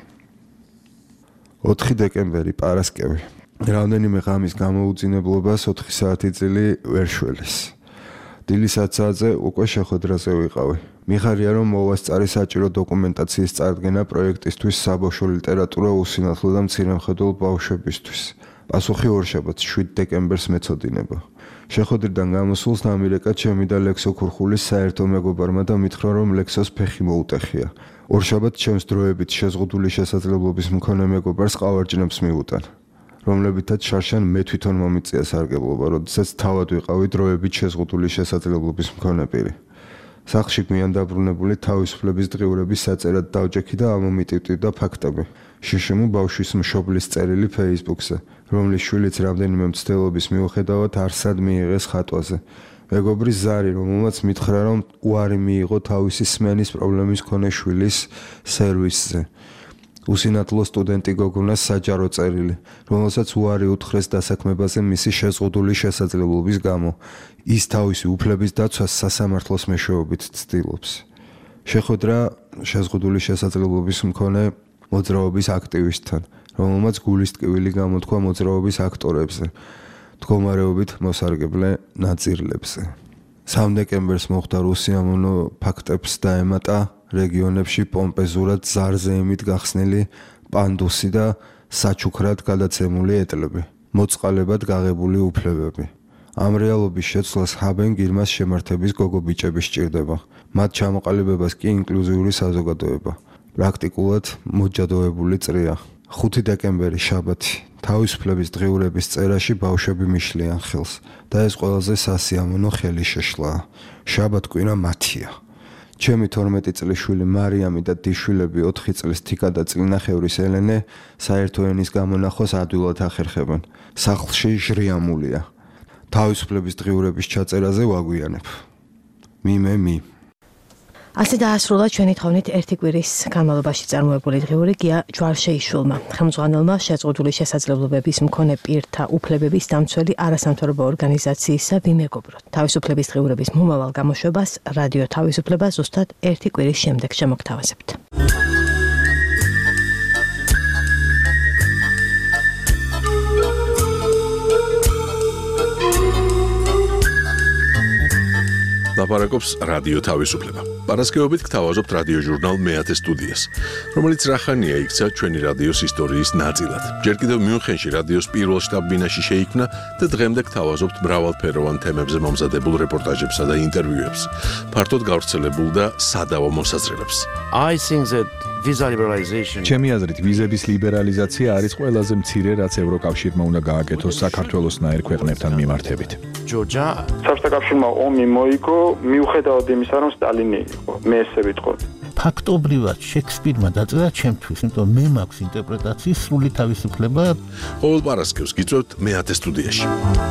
ოთხი დეკემბერი, პარასკევი. რამდენიმე ღამის გამოუძინებლობას ოთხი საათი წილი ვერ შველის. დილის ათ საათზე უკვე შეხვედრაზე ვიყავი. მიხარია, რომ მოვასწარე საჭირო დოკუმენტაციის წარდგენა პროექტისთვის საბავშვო ლიტერატურა უსინათლო და მცირემხედველ ბავშვებისთვის. პასუხი ორშაბათს, შვიდ დეკემბერს მეწოდინება. შეხვედრიდან გამოსულს დამირეკა ჩემი და ლექსო ქურხულის საერთო მეგობარმა და მითხრა, რომ ლექსოს ფეხი მოუტეხია. ორშაბათს ჩემს დროებით შეზღუდული შესაძლებლობის მქონე მეგობარს ყავარჯნებს მიუტან, რომლებითაც შარშან მე თვითონ მომიწია სარგებლობა, როდესაც თავად ვიყავი დროებით შეზღუდული შესაძლებლობის მქონე პირი. სახლში გვიანდაბრუნებული თავისუფლების დღიურების საწერად დავჯექი და ამომიტივტივდა ფაქტები. შშმ ბავშვის მშობლის წერილი Facebook-ზე, რომლის შვილიც რამდენიმე მცდელობის მიუხედავად არსად მიიღეს ხატვაზე. მეგობრის ზარი, რომელმაც მითხრა, რომ უარი მიიღო თავისი სმენის პრობლემის მქონე შვილის სერვისზე. უსინათლო სტუდენტი გოგონას საჯარო წერილი, რომელსაც უარი უთხრეს დასაქმებაზე მისი შეზღუდული შესაძლებლობის გამო. ის თავისი უფლების დაცვას სასამართლოს მეშვეობით ცდილობს. შეხვედრა შეზღუდული შესაძლებლობის მქონე მოძრაობის აქტივისტთან, რომელმაც გულის ტკივილი გამოთქვა მოძრაობის აქტორებზე. მდგომარეობით მოსარგებლე ნაწილებზე. სამ დეკემბერს მოხდა რუსიამონო ფაქტებს დაემატა რეგიონებში პომპეზურად ზარზე იმით გახსნილი პანდუსი და საჩუქრად გადაცემული ეტლები, მოწყალებად გაღებული უფლებები. ამ რეალობის შეცვლას ჰაბენ გირმას შემართების გოგობიჭები სჭირდება. მათ ჩამოყალიბებას კი ინკლუზიური საზოგადოება. პრაქტიკულად მოჯადოებული წრია. ხუთი დეკემბერი, შაბათი. თავისუფლების დღიურების წერაში ბავშვები მიშლიან ხელს და ეს ყველაზე სასიამოვნო ხელი შეშლაა. შაბათ-კვირა მათია. ჩემი თორმეტი წლის შვილი მარიამი და დიშვილები ოთხი წლის თიკა და წლინახევრის ელენე საერთო ენის გამონახოს ადვილად ახერხებენ. სახლში ჟრიამულია. თავისუფლების დღიურების ჩაწერაზე ვაგვიანებ. მიმე მი ასე დაასრულა ჩვენი თხოვნით ერთი კვირის განმავლობაში წარმოებული დღიური გია ჯვარშეიშვილმა, ხელმძღვანელმა შეზღუდული შესაძლებლობების მქონე პირთა უფლებების დამცველი არასამთავრობო ორგანიზაციისა ვიმეგობროთ. თავისუფლების დღიურების მომავალ გამოშვებას რადიო თავისუფლება ზუსტად ერთი კვირის შემდეგ შემოგთავაზებთ. ლაპარაკობს რადიო თავისუფლება. პარასკევობით გთავაზობთ რადიო ჟურნალ მეათე სტუდიას, რომელიც რახანია იქცა ჩვენი რადიოს ისტორიის ნაწილად. ჯერ კიდევ მიუნხენში რადიოს პირველ შტაბ-ბინაში შეიქმნა და დღემდე გთავაზობთ მრავალფეროვან თემებზე მომზადებულ რეპორტაჟებსა და ინტერვიუებს, ფართოდ გავრცელებულ და სადავო მოსაზრებებს. I think that visa liberalization ჩემი აზრით ვიზების ლიბერალიზაცია არის ყველაზე მცირე, რაც ევროკავშირმა უნდა გააკეთოს საქართველოსნაირ ქვეყნებთან მიმართებით. Georgia საბჭოთა კავშირმა ომი მოიგო მიუხედავად იმისა, რომ სტალინი იყო. მე ესე ვიტყოდი. ფაქტობრივად შექსპირმა დაწერა ჩემთვის, იმიტომ მე მაქვს ინტერპრეტაციის სრული თავისუფლება. ყოველ პარასკევს გიწევთ მეათე სტუდიაში.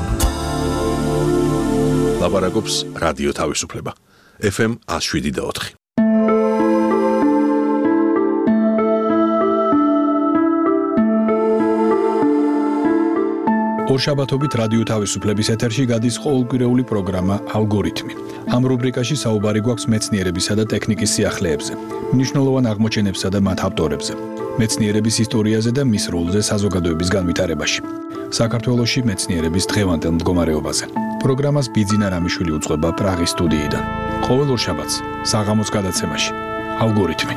ლაპარაკობს რადიო თავისუფლება. ეფ ემ ათს შვიდი და ოთხი. ორშაბათობით რადიო თავისუფლების ეთერში გადის ყოველკვირეული პროგრამა ალგორითმი. ამ რუბრიკაში საუბარი გვაქვს მეცნიერებისა და ტექნიკის სიახლეებზე, მნიშვნელოვან აღმოჩენებსა და მათ ავტორებზე, მეცნიერების ისტორიაზე და მის როლზე საზოგადოების განვითარებაში. საქართველოში მეცნიერების დღევანდელ მდგომარეობაზე. პროგრამას ბიძინა რამიშვილი უძღვება პრაღის სტუდიიდან. ყოველ ორშაბათს საღამოს გადაცემაში ალგორითმი.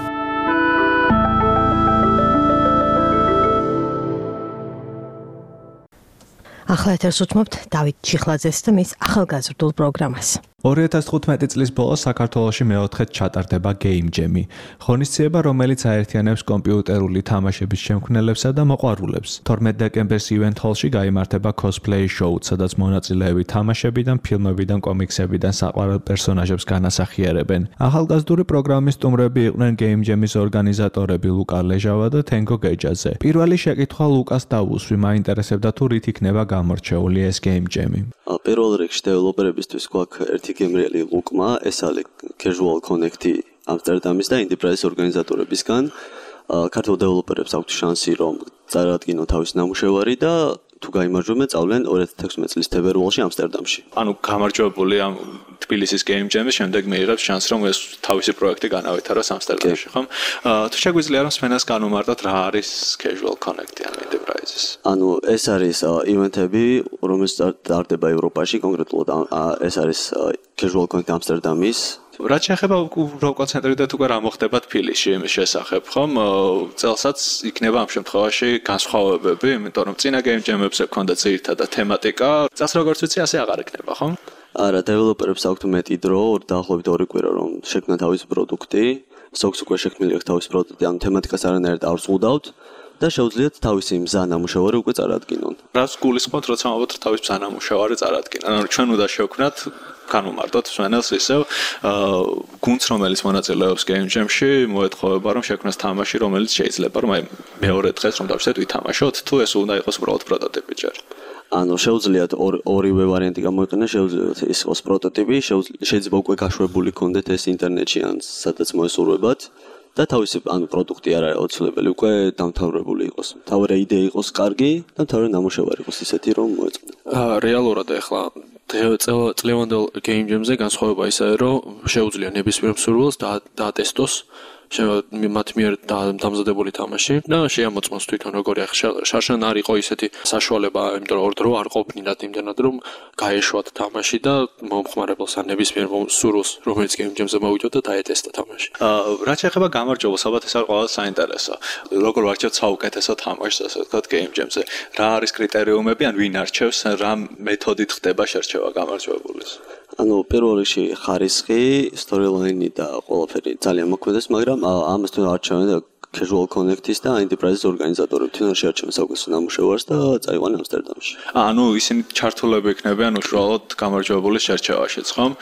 ახლა ეთერს უთმობთ დავით ჩიხლაძეს და მის ახალგაზრდულ პროგრამას. ორი ათას თხუთმეტი წლის ბოლოს საქართველოში მეოთხედ ჩატარდება Game Jam-ი, ღონისძიება, რომელიც აერთიანებს კომპიუტერული თამაშების შემქმნელებსა და მოყვარულებს. თორმეტ დეკემბერს Event Hall-ში გაიმართება cosplay show, სადაც მონაწილეები თამაშებიდან, ფილმებიდან, კომიქსებიდან საყვარელ პერსონაჟებს განასახიერებენ. ახალგაზრდული პროგრამის სტუმრები იყვნენ Game Jam-ის ორგანიზატორები ლუკა ლეჟავა და თენგო გეჯაძე. პირველი შეკითხვა ლუკას დავუსვი, მაინტერესებდა თუ რით იქნება გამორჩეული ეს Game Jam-ი. პირველ რიგში დეველოპერებისთვის გვაქვს ერთი გემრიელი ლუკმა, ეს არის Casual Connect-ი ამსტერდამის და Enterprise ორგანიზატორებისგან. ქართულ დეველოპერებს აქვთ შანსი, რომ წარადგინონ თავის ნამუშევარი და თუ გაიმარჯვებენ, წავლენ ორი ათას თექვსმეტი წლის თებერვალში ამსტერდამში. ანუ გამარჯვებული ამ თბილისის Game Jam-ის შემდეგ მეიღებს შანსს, რომ ეს თავისი პროექტი განავითაროს ამსტერდამში, ხომ? თუ შეგვიძლია რომ სვენას განუმარტოთ, რა არის Casual Connect-ი ან Enterprise-ის? ანუ ეს არის ივენთები, რომელიც ტარდება ევროპაში, კონკრეტულად ეს არის Casual Connect ამსტერდამის. რაც შეეხება რო კონცენტრირდეთ უკვე რა მოხდება თბილისში იმის შესახებ, ხომ? წელსაც იქნება ამ შემთხვევაში განსხვავებები, იმიტომ რომ წინა Game Jam-ებზე ქონდა ძირითადად თემატიკა, წელს როგორც ვიცი, ასე აღარ იქნება, ხომ? არა, დეველოპერებს აქვთ მეტი დრო, დაახლოებით ორი კვირა რომ შექმნან თავისი პროდუქტი, სოქს უკვე შექმნილი აქვს თავისი პროდუქტი, ანუ თემატიკას არანაირად არ ვზღუდავთ. და შეუძლიათ თავისი მზა ნამუშევარი უკვე წარადგინონ. რას გულისხმობთ, როცა ამბობთ თავის მზა ნამუშევარი წარადგინონ? ანუ ჩვენ უნდა შევქმნათ, განუმარტოთ სვენელს ისევ, გუნდს, რომელიც მონაწილეობს Game Jam-ში, მოეთხოვება, რომ შექმნას თამაში, რომელიც შეიძლება, რომ აი მეორე დღეს რომ დავშეთ ვითამაშოთ, თუ ეს უნდა იყოს უბრალოდ პროტოტიპი ჯერ. ანუ შეუძლიათ ორივე ვარიანტი გამოიყენოს, შეუძლიათ ის იყოს პროტოტიპი, შეიძლება უკვე გაშვებული კონდეთ ეს ინტერნეტში ან სადაც მოესურვებათ. და თავისი ანუ პროდუქტი არ არის აუცილებელი, უკვე დამთავრებული იყოს. თავი იდეა იყოს კარგი და თავი ნამუშევარი იყოს ისეთი, რომ მოეწონათ. რეალურად ახლა წლევანდელ Game Jam-ზე განსხვავება ისაა, რომ შეუძლია ნებისმიერ მსურველს დაატესტოს მათ მიერ დამზადებული თამაში და შეამოწმოს თვითონ როგორი შარშან არ იყო ისეთი საშუალება, იმიტომ რომ ორ დრო არ ყოფნინათ იმდენად რომ გაეშვათ თამაში და მომხმარებელს ან ნებისმიერ მსურველს, რომელიც Game Jam-ზე მოვიდოდა და დაეტესტა თამაში. რაც შეეხება გამარჯვებას, ალბათ ეს არის ყველა საინტერესო. როგორ ვარჩევთ საუკეთესო თამაშს, ასე ვთქვათ, Game Jam-ზე? რა არის კრიტერიუმები, ან ვინ არჩევს, რა მეთოდით ხდება შერჩევა გამარჯვებულის? ანუ პირველ რიგში ხარისხი, storyline-ი და ყველაფერი ძალიან მოქმედებს, მაგრამ ამას თუ არჩევენ Casual Connect-ის და Enterprise ორგანიზატორები თვითონ შეარჩევენ საუკეთესო ნამუშევარს და წაიყვანენ ამსტერდამში. ანუ ისინი ჩართულები იქნებიან უშუალოდ გამარჯვებულის შერჩევაშიც, ხომ?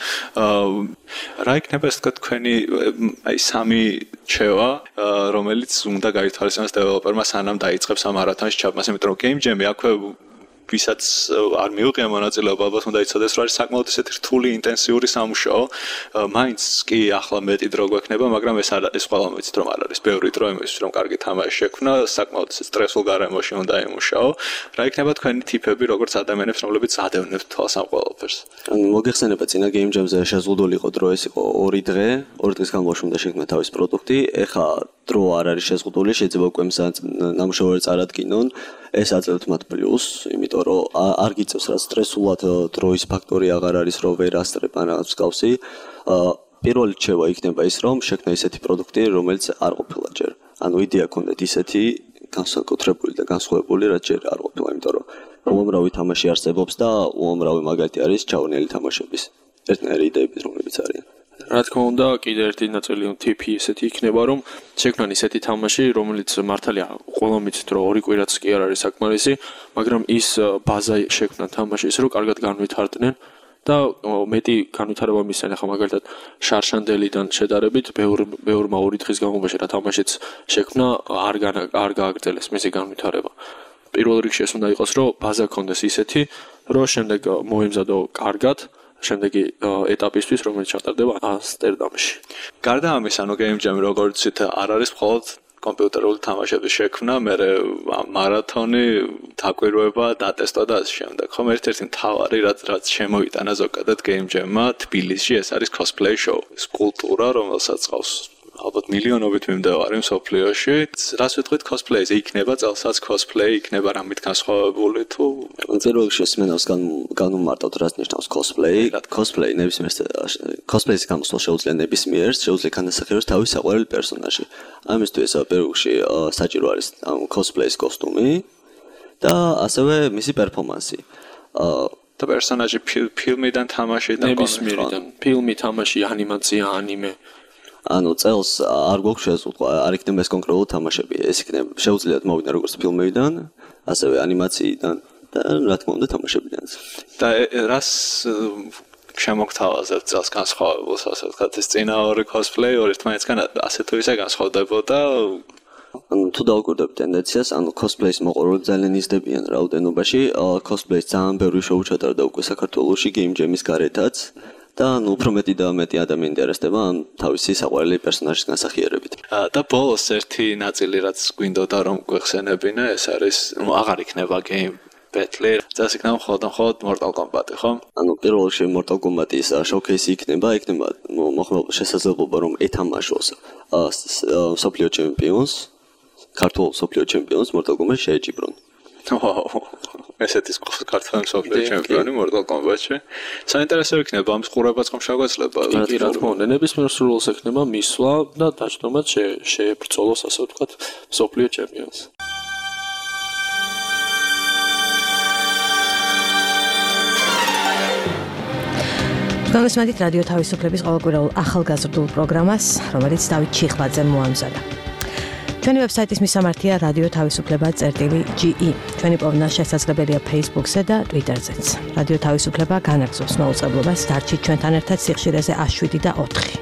რა იქნება ეს თქვა თქვენი აი სამი რჩევა, რომელიც უნდა გაითვალისწინოს დეველოპერმა სანამ დაიწყებს ამ მარათონში ჩაბმას, იმიტომ რომ Game Jam-ი აქვე ვისაც არ მიუღია მონაწილეობა, ალბათ უნდა იცოდეს, რომ არის საკმაოდ ისეთი რთული, ინტენსიური სამუშაო. მაინც კი ახლა მეტი დრო გვექნება, მაგრამ ეს არ ეს ყველა მოიცით, რომ არ არის ბევრი დრო იმისთვის, რომ კარგი თამაში შექმნა, საკმაოდ სტრესულ გარემოში უნდა იმუშაო. რა იქნება თქვენი ტიპები, როგორც ადამიანებს, რომლებიც ადევნებთ თვალს ამ ყველაფერს? ანუ მოგეხსენება წინა Game Jam-ზე შეზღუდული იყო დრო, ეს იყო ორი დღე, ორი დღის განმავლობაში უნდა შექმნა თავის პროდუქტი. ეხა დრო არ არის შეზღუდული, შეიძლება უკვე ნამუშევარი წარადგინონ. ეს აძლევთ მათ პლუს, იმიტომ რომ არ გიწევს რა სტრესულად დროის ფაქტორი აღარ არის, რომ ვერ ასწრებ ან რაღაც მსგავსი. პირველი რჩევა იქნება ის, რომ შექმნა ისეთი პროდუქტი, რომელიც არ ყოფილა ჯერ. ანუ იდეა კონდეთ ისეთი განსაკუთრებული და განსხვავებული, რაც ჯერ არ ყოფილა, იმიტომ რომ უამრავი თამაში არსებობს და უამრავი მაგალითი არის ჩავნელი თამაშების. ერთნაირი იდეების, რომლებიც არიან. რა თქმა უნდა, კიდევ ერთი ნაწილი ტიპი ისეთი იქნება, რომ შექმნან ისეთი თამაში, რომელიც მართალია ყველა მიცით, რომ ორი კვირაც კი არ არის საკმარისი, მაგრამ ის ბაზა შექმნან თამაშის, რომ კარგად განვითარდნენ და მეტი განვითარება მისცენ. ახლა მაგალითად შარშანდელიდან შედარებით, ბევრ ბევრმა ორი დღის განმავლობაში რა თამაშიც შექმნა, არ არ გააგრძელეს მისი განვითარება. პირველ რიგში ეს უნდა იყოს, რომ ბაზა კონდეს ისეთი, რომ შემდეგ მოემზადო კარგად შემდეგი ეტაპისთვის, რომელიც ჩატარდება ამსტერდამში. გარდა ამისა, ანუ Game Jam-ი როგორც ვთქვით, არ არის მხოლოდ კომპიუტერული თამაშების შექმნა, მე მარათონი, დაკვირვება, დატესტვა და ასე შემდეგ. ხომ ერთ-ერთი მთავარი რაც რაც შემოიტანა ზოგადად Game Jam-მა თბილისში ეს არის cosplay show. ეს კულტურა, რომელსაც ყავს ალბათ მილიონობით მიმდევარი მსოფლიოში. რას ვიტყვით cosplay-ზე? იქნება წელსაც cosplay, იქნება რამით განსხვავებული თუ პირველში სმენავს განუმარტავთ რაც ნიშნავს cosplay. Cosplay ნებისმიერ cosplay-ის გამოსვლა შეუძლია ნებისმიერს, შეუძლია განასახიეროს თავის საყვარელი პერსონაჟი. ამისთვის პირველში საჭირო არის cosplay-ის კოსტუმი და ასევე მისი პერფორმანსი. და პერსონაჟი ფილმიდან თამაში და ნებისმიერიდან. ფილმი, თამაში, ანიმაცია, ანიმე ანუ წელს არ გვაქვს შეზღუდვა, არ იქნება ეს კონკრეტული თამაშები. ეს იქნება შეუძლიათ მოვიდნენ როგორც ფილმებიდან, ასევე ანიმაციიდან და რა თქმა უნდა თამაშებიდან. და რას შემოგთავაზებთ წელს განსხვავებულს, ასე ვთქვათ, ეს წინა ორი cosplay ორი ერთმანეთისგან ასე თუ ისე განსხვავდებოდა? ანუ თუ დავუკვირდებით ტენდენციას, ანუ cosplay-ის მოყვარულები ძალიან იზრდებიან რაოდენობაში. cosplay-ის ძალიან ბევრი შოუ ჩატარდა უკვე საქართველოში Game Jam-ის გარეთაც. და ნუ უფრო მეტი და მეტი ადამიანი ინტერესდება ამ თავისი საყვარელი პერსონაჟის განსახიერებით. და ბოლოს ერთი ნაწილი რაც გვინდოდა რომ გვეხსენებინა, ეს არის, ნუ აღარ იქნება game battle, წელს იქნება მხოლოდ მხოლოდ Mortal Kombat-ი, ხო? ანუ პირველ რიგში Mortal Kombat-ის showcase იქნება, იქნება მოხმარებულ შესაძლებლობა რომ ეთამაშოს მსოფლიო ჩემპიონს, ქართულ მსოფლიო ჩემპიონს Mortal Kombat-ში შეეჭიბრონ. ესეთი ქართველი მსოფლიო ჩემპიონი Mortal Kombat-ში. საინტერესო იქნება ამ ყურებაც ხომ შეგვეძლება. კი, რა თქმა უნდა, ნებისმიერ სრულს ექნება მისვლა და დაჯდომად შეებრძოლოს, ასე ვთქვათ, მსოფლიო ჩემპიონს. გამოსმენთ რადიო თავისუფლების ყოველკვირეულ ახალგაზრდულ პროგრამას, რომელიც დავით ჩიხლაძემ მოამზადა. ჩვენი ვებსაიტის მისამართია რადიო თავისუფლება წერტილი ჯი ი. ჩვენი პოვნა შესაძლებელია Facebook-ზე და Twitter-ზეც. რადიო თავისუფლება განაგრძობს მაუწყებლობას დარჩით ჩვენთან ერთად სიხშირეზე ათი შვიდი და ოთხი.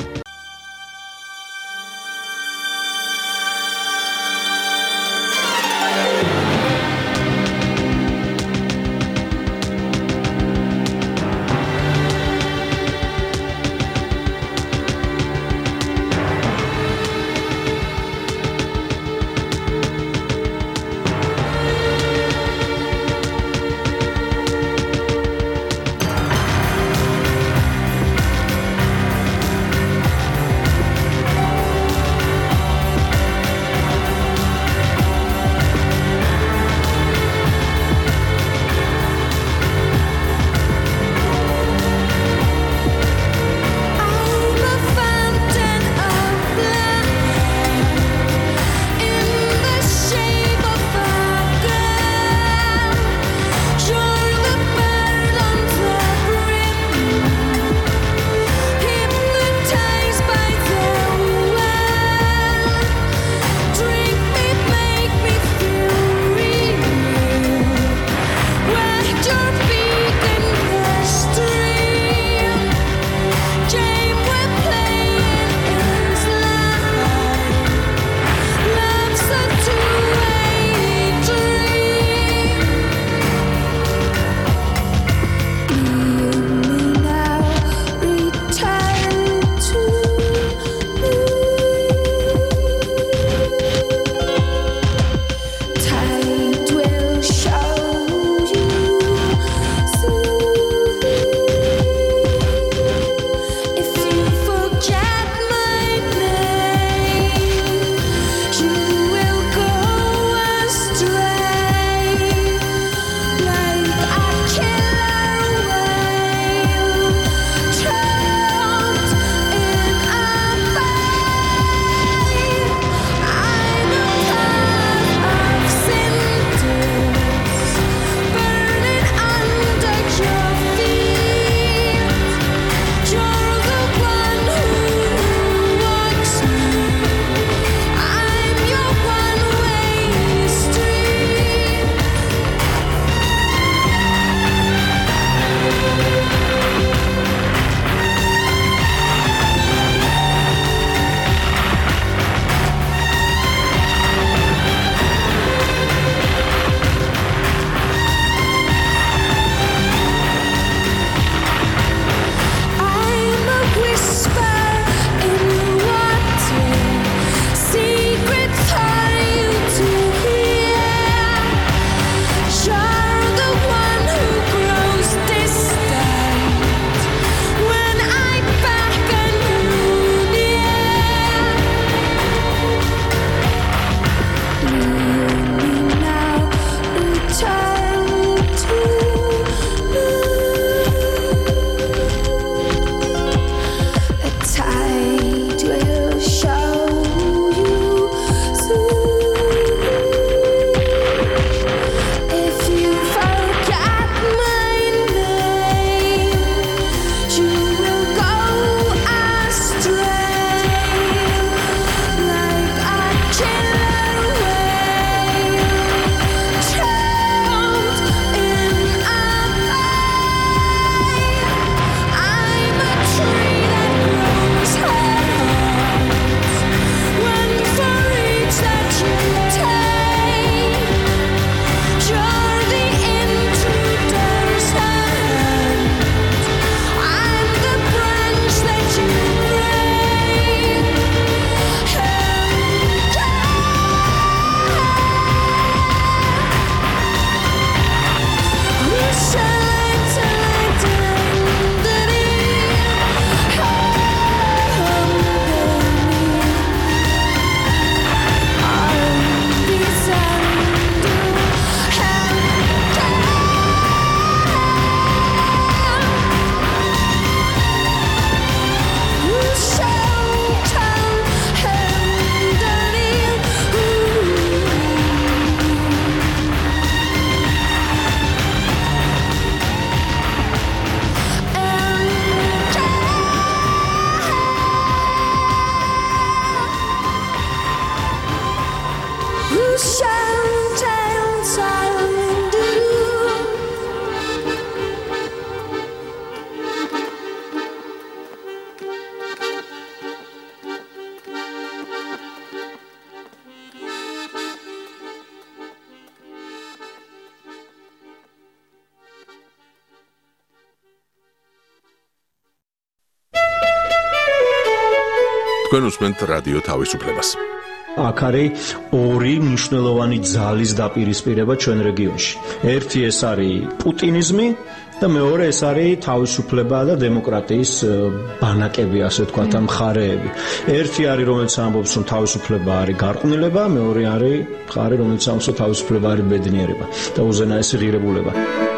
თქვენ უსმენთ რადიო თავისუფლებას. აქ არის ორი მნიშვნელოვანი ძალის დაპირისპირება ჩვენ რეგიონში. ერთი ეს არის პუტინიზმი და მეორე ეს არის თავისუფლება და დემოკრატიის ბანაკები, ასე ვთქვათ, მხარეები. ერთი არის, რომელიც ამბობს, რომ თავისუფლება არის გარყვნილება, მეორე არის მხარე, რომელიც ამბობს, რომ თავისუფლება არის ბედნიერება და უზენაესი ღირებულება.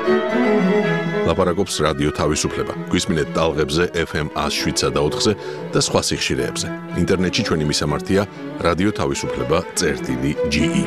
ლაპარაკობს რადიო თავისუფლება. გვისმინეთ ტალღებზე ეფ ემ one oh seven და ოთხზე და სხვა სიხშირეებზე. ინტერნეტში ჩვენი მისამართია რადიო თავისუფლება წერტილი ჯი ი.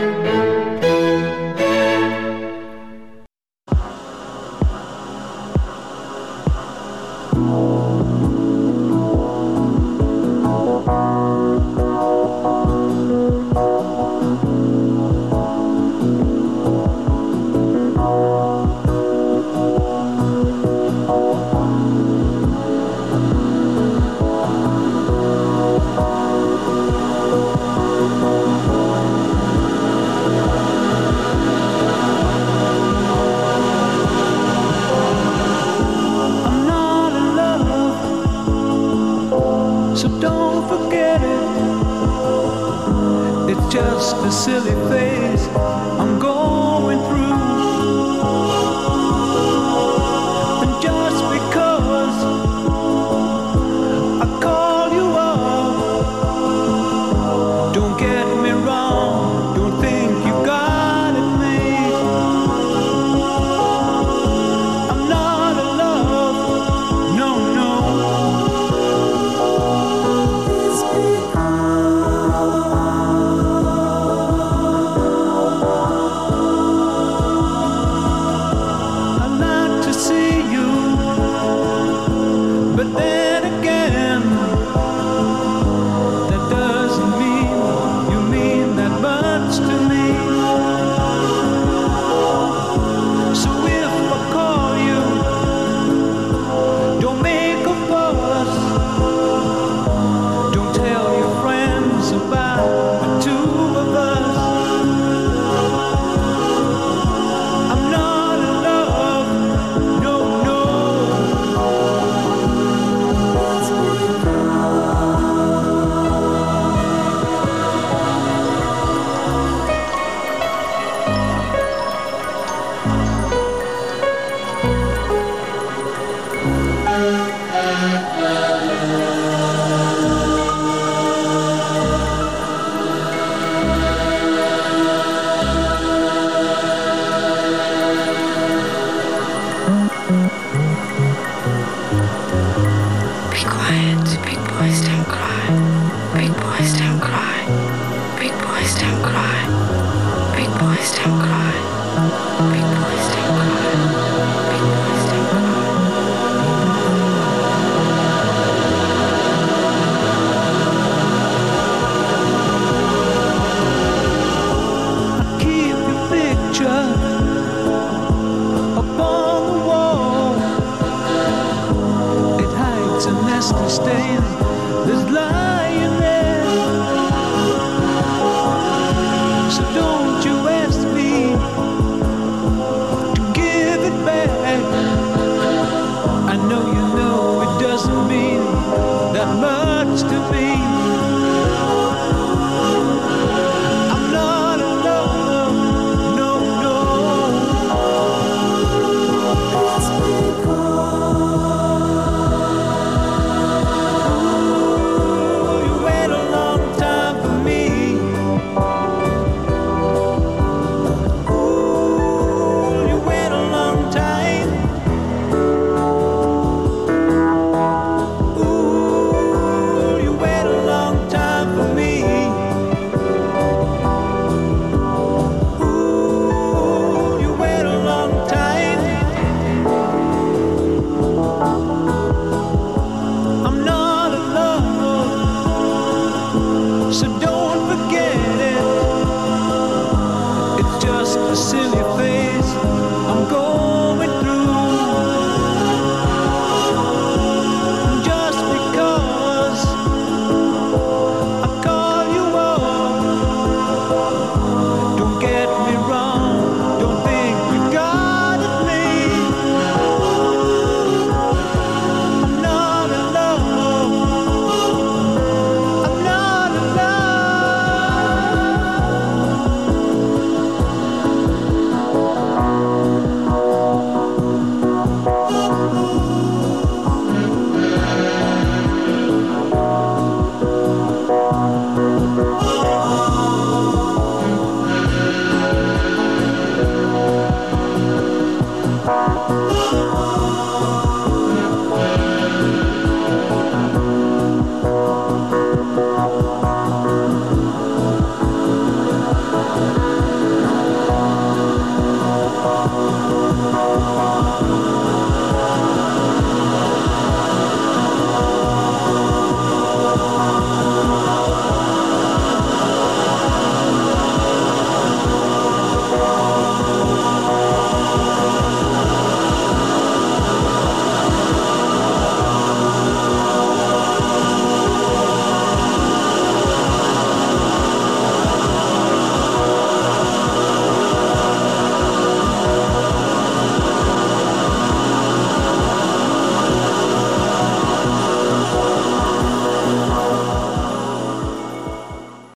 So don't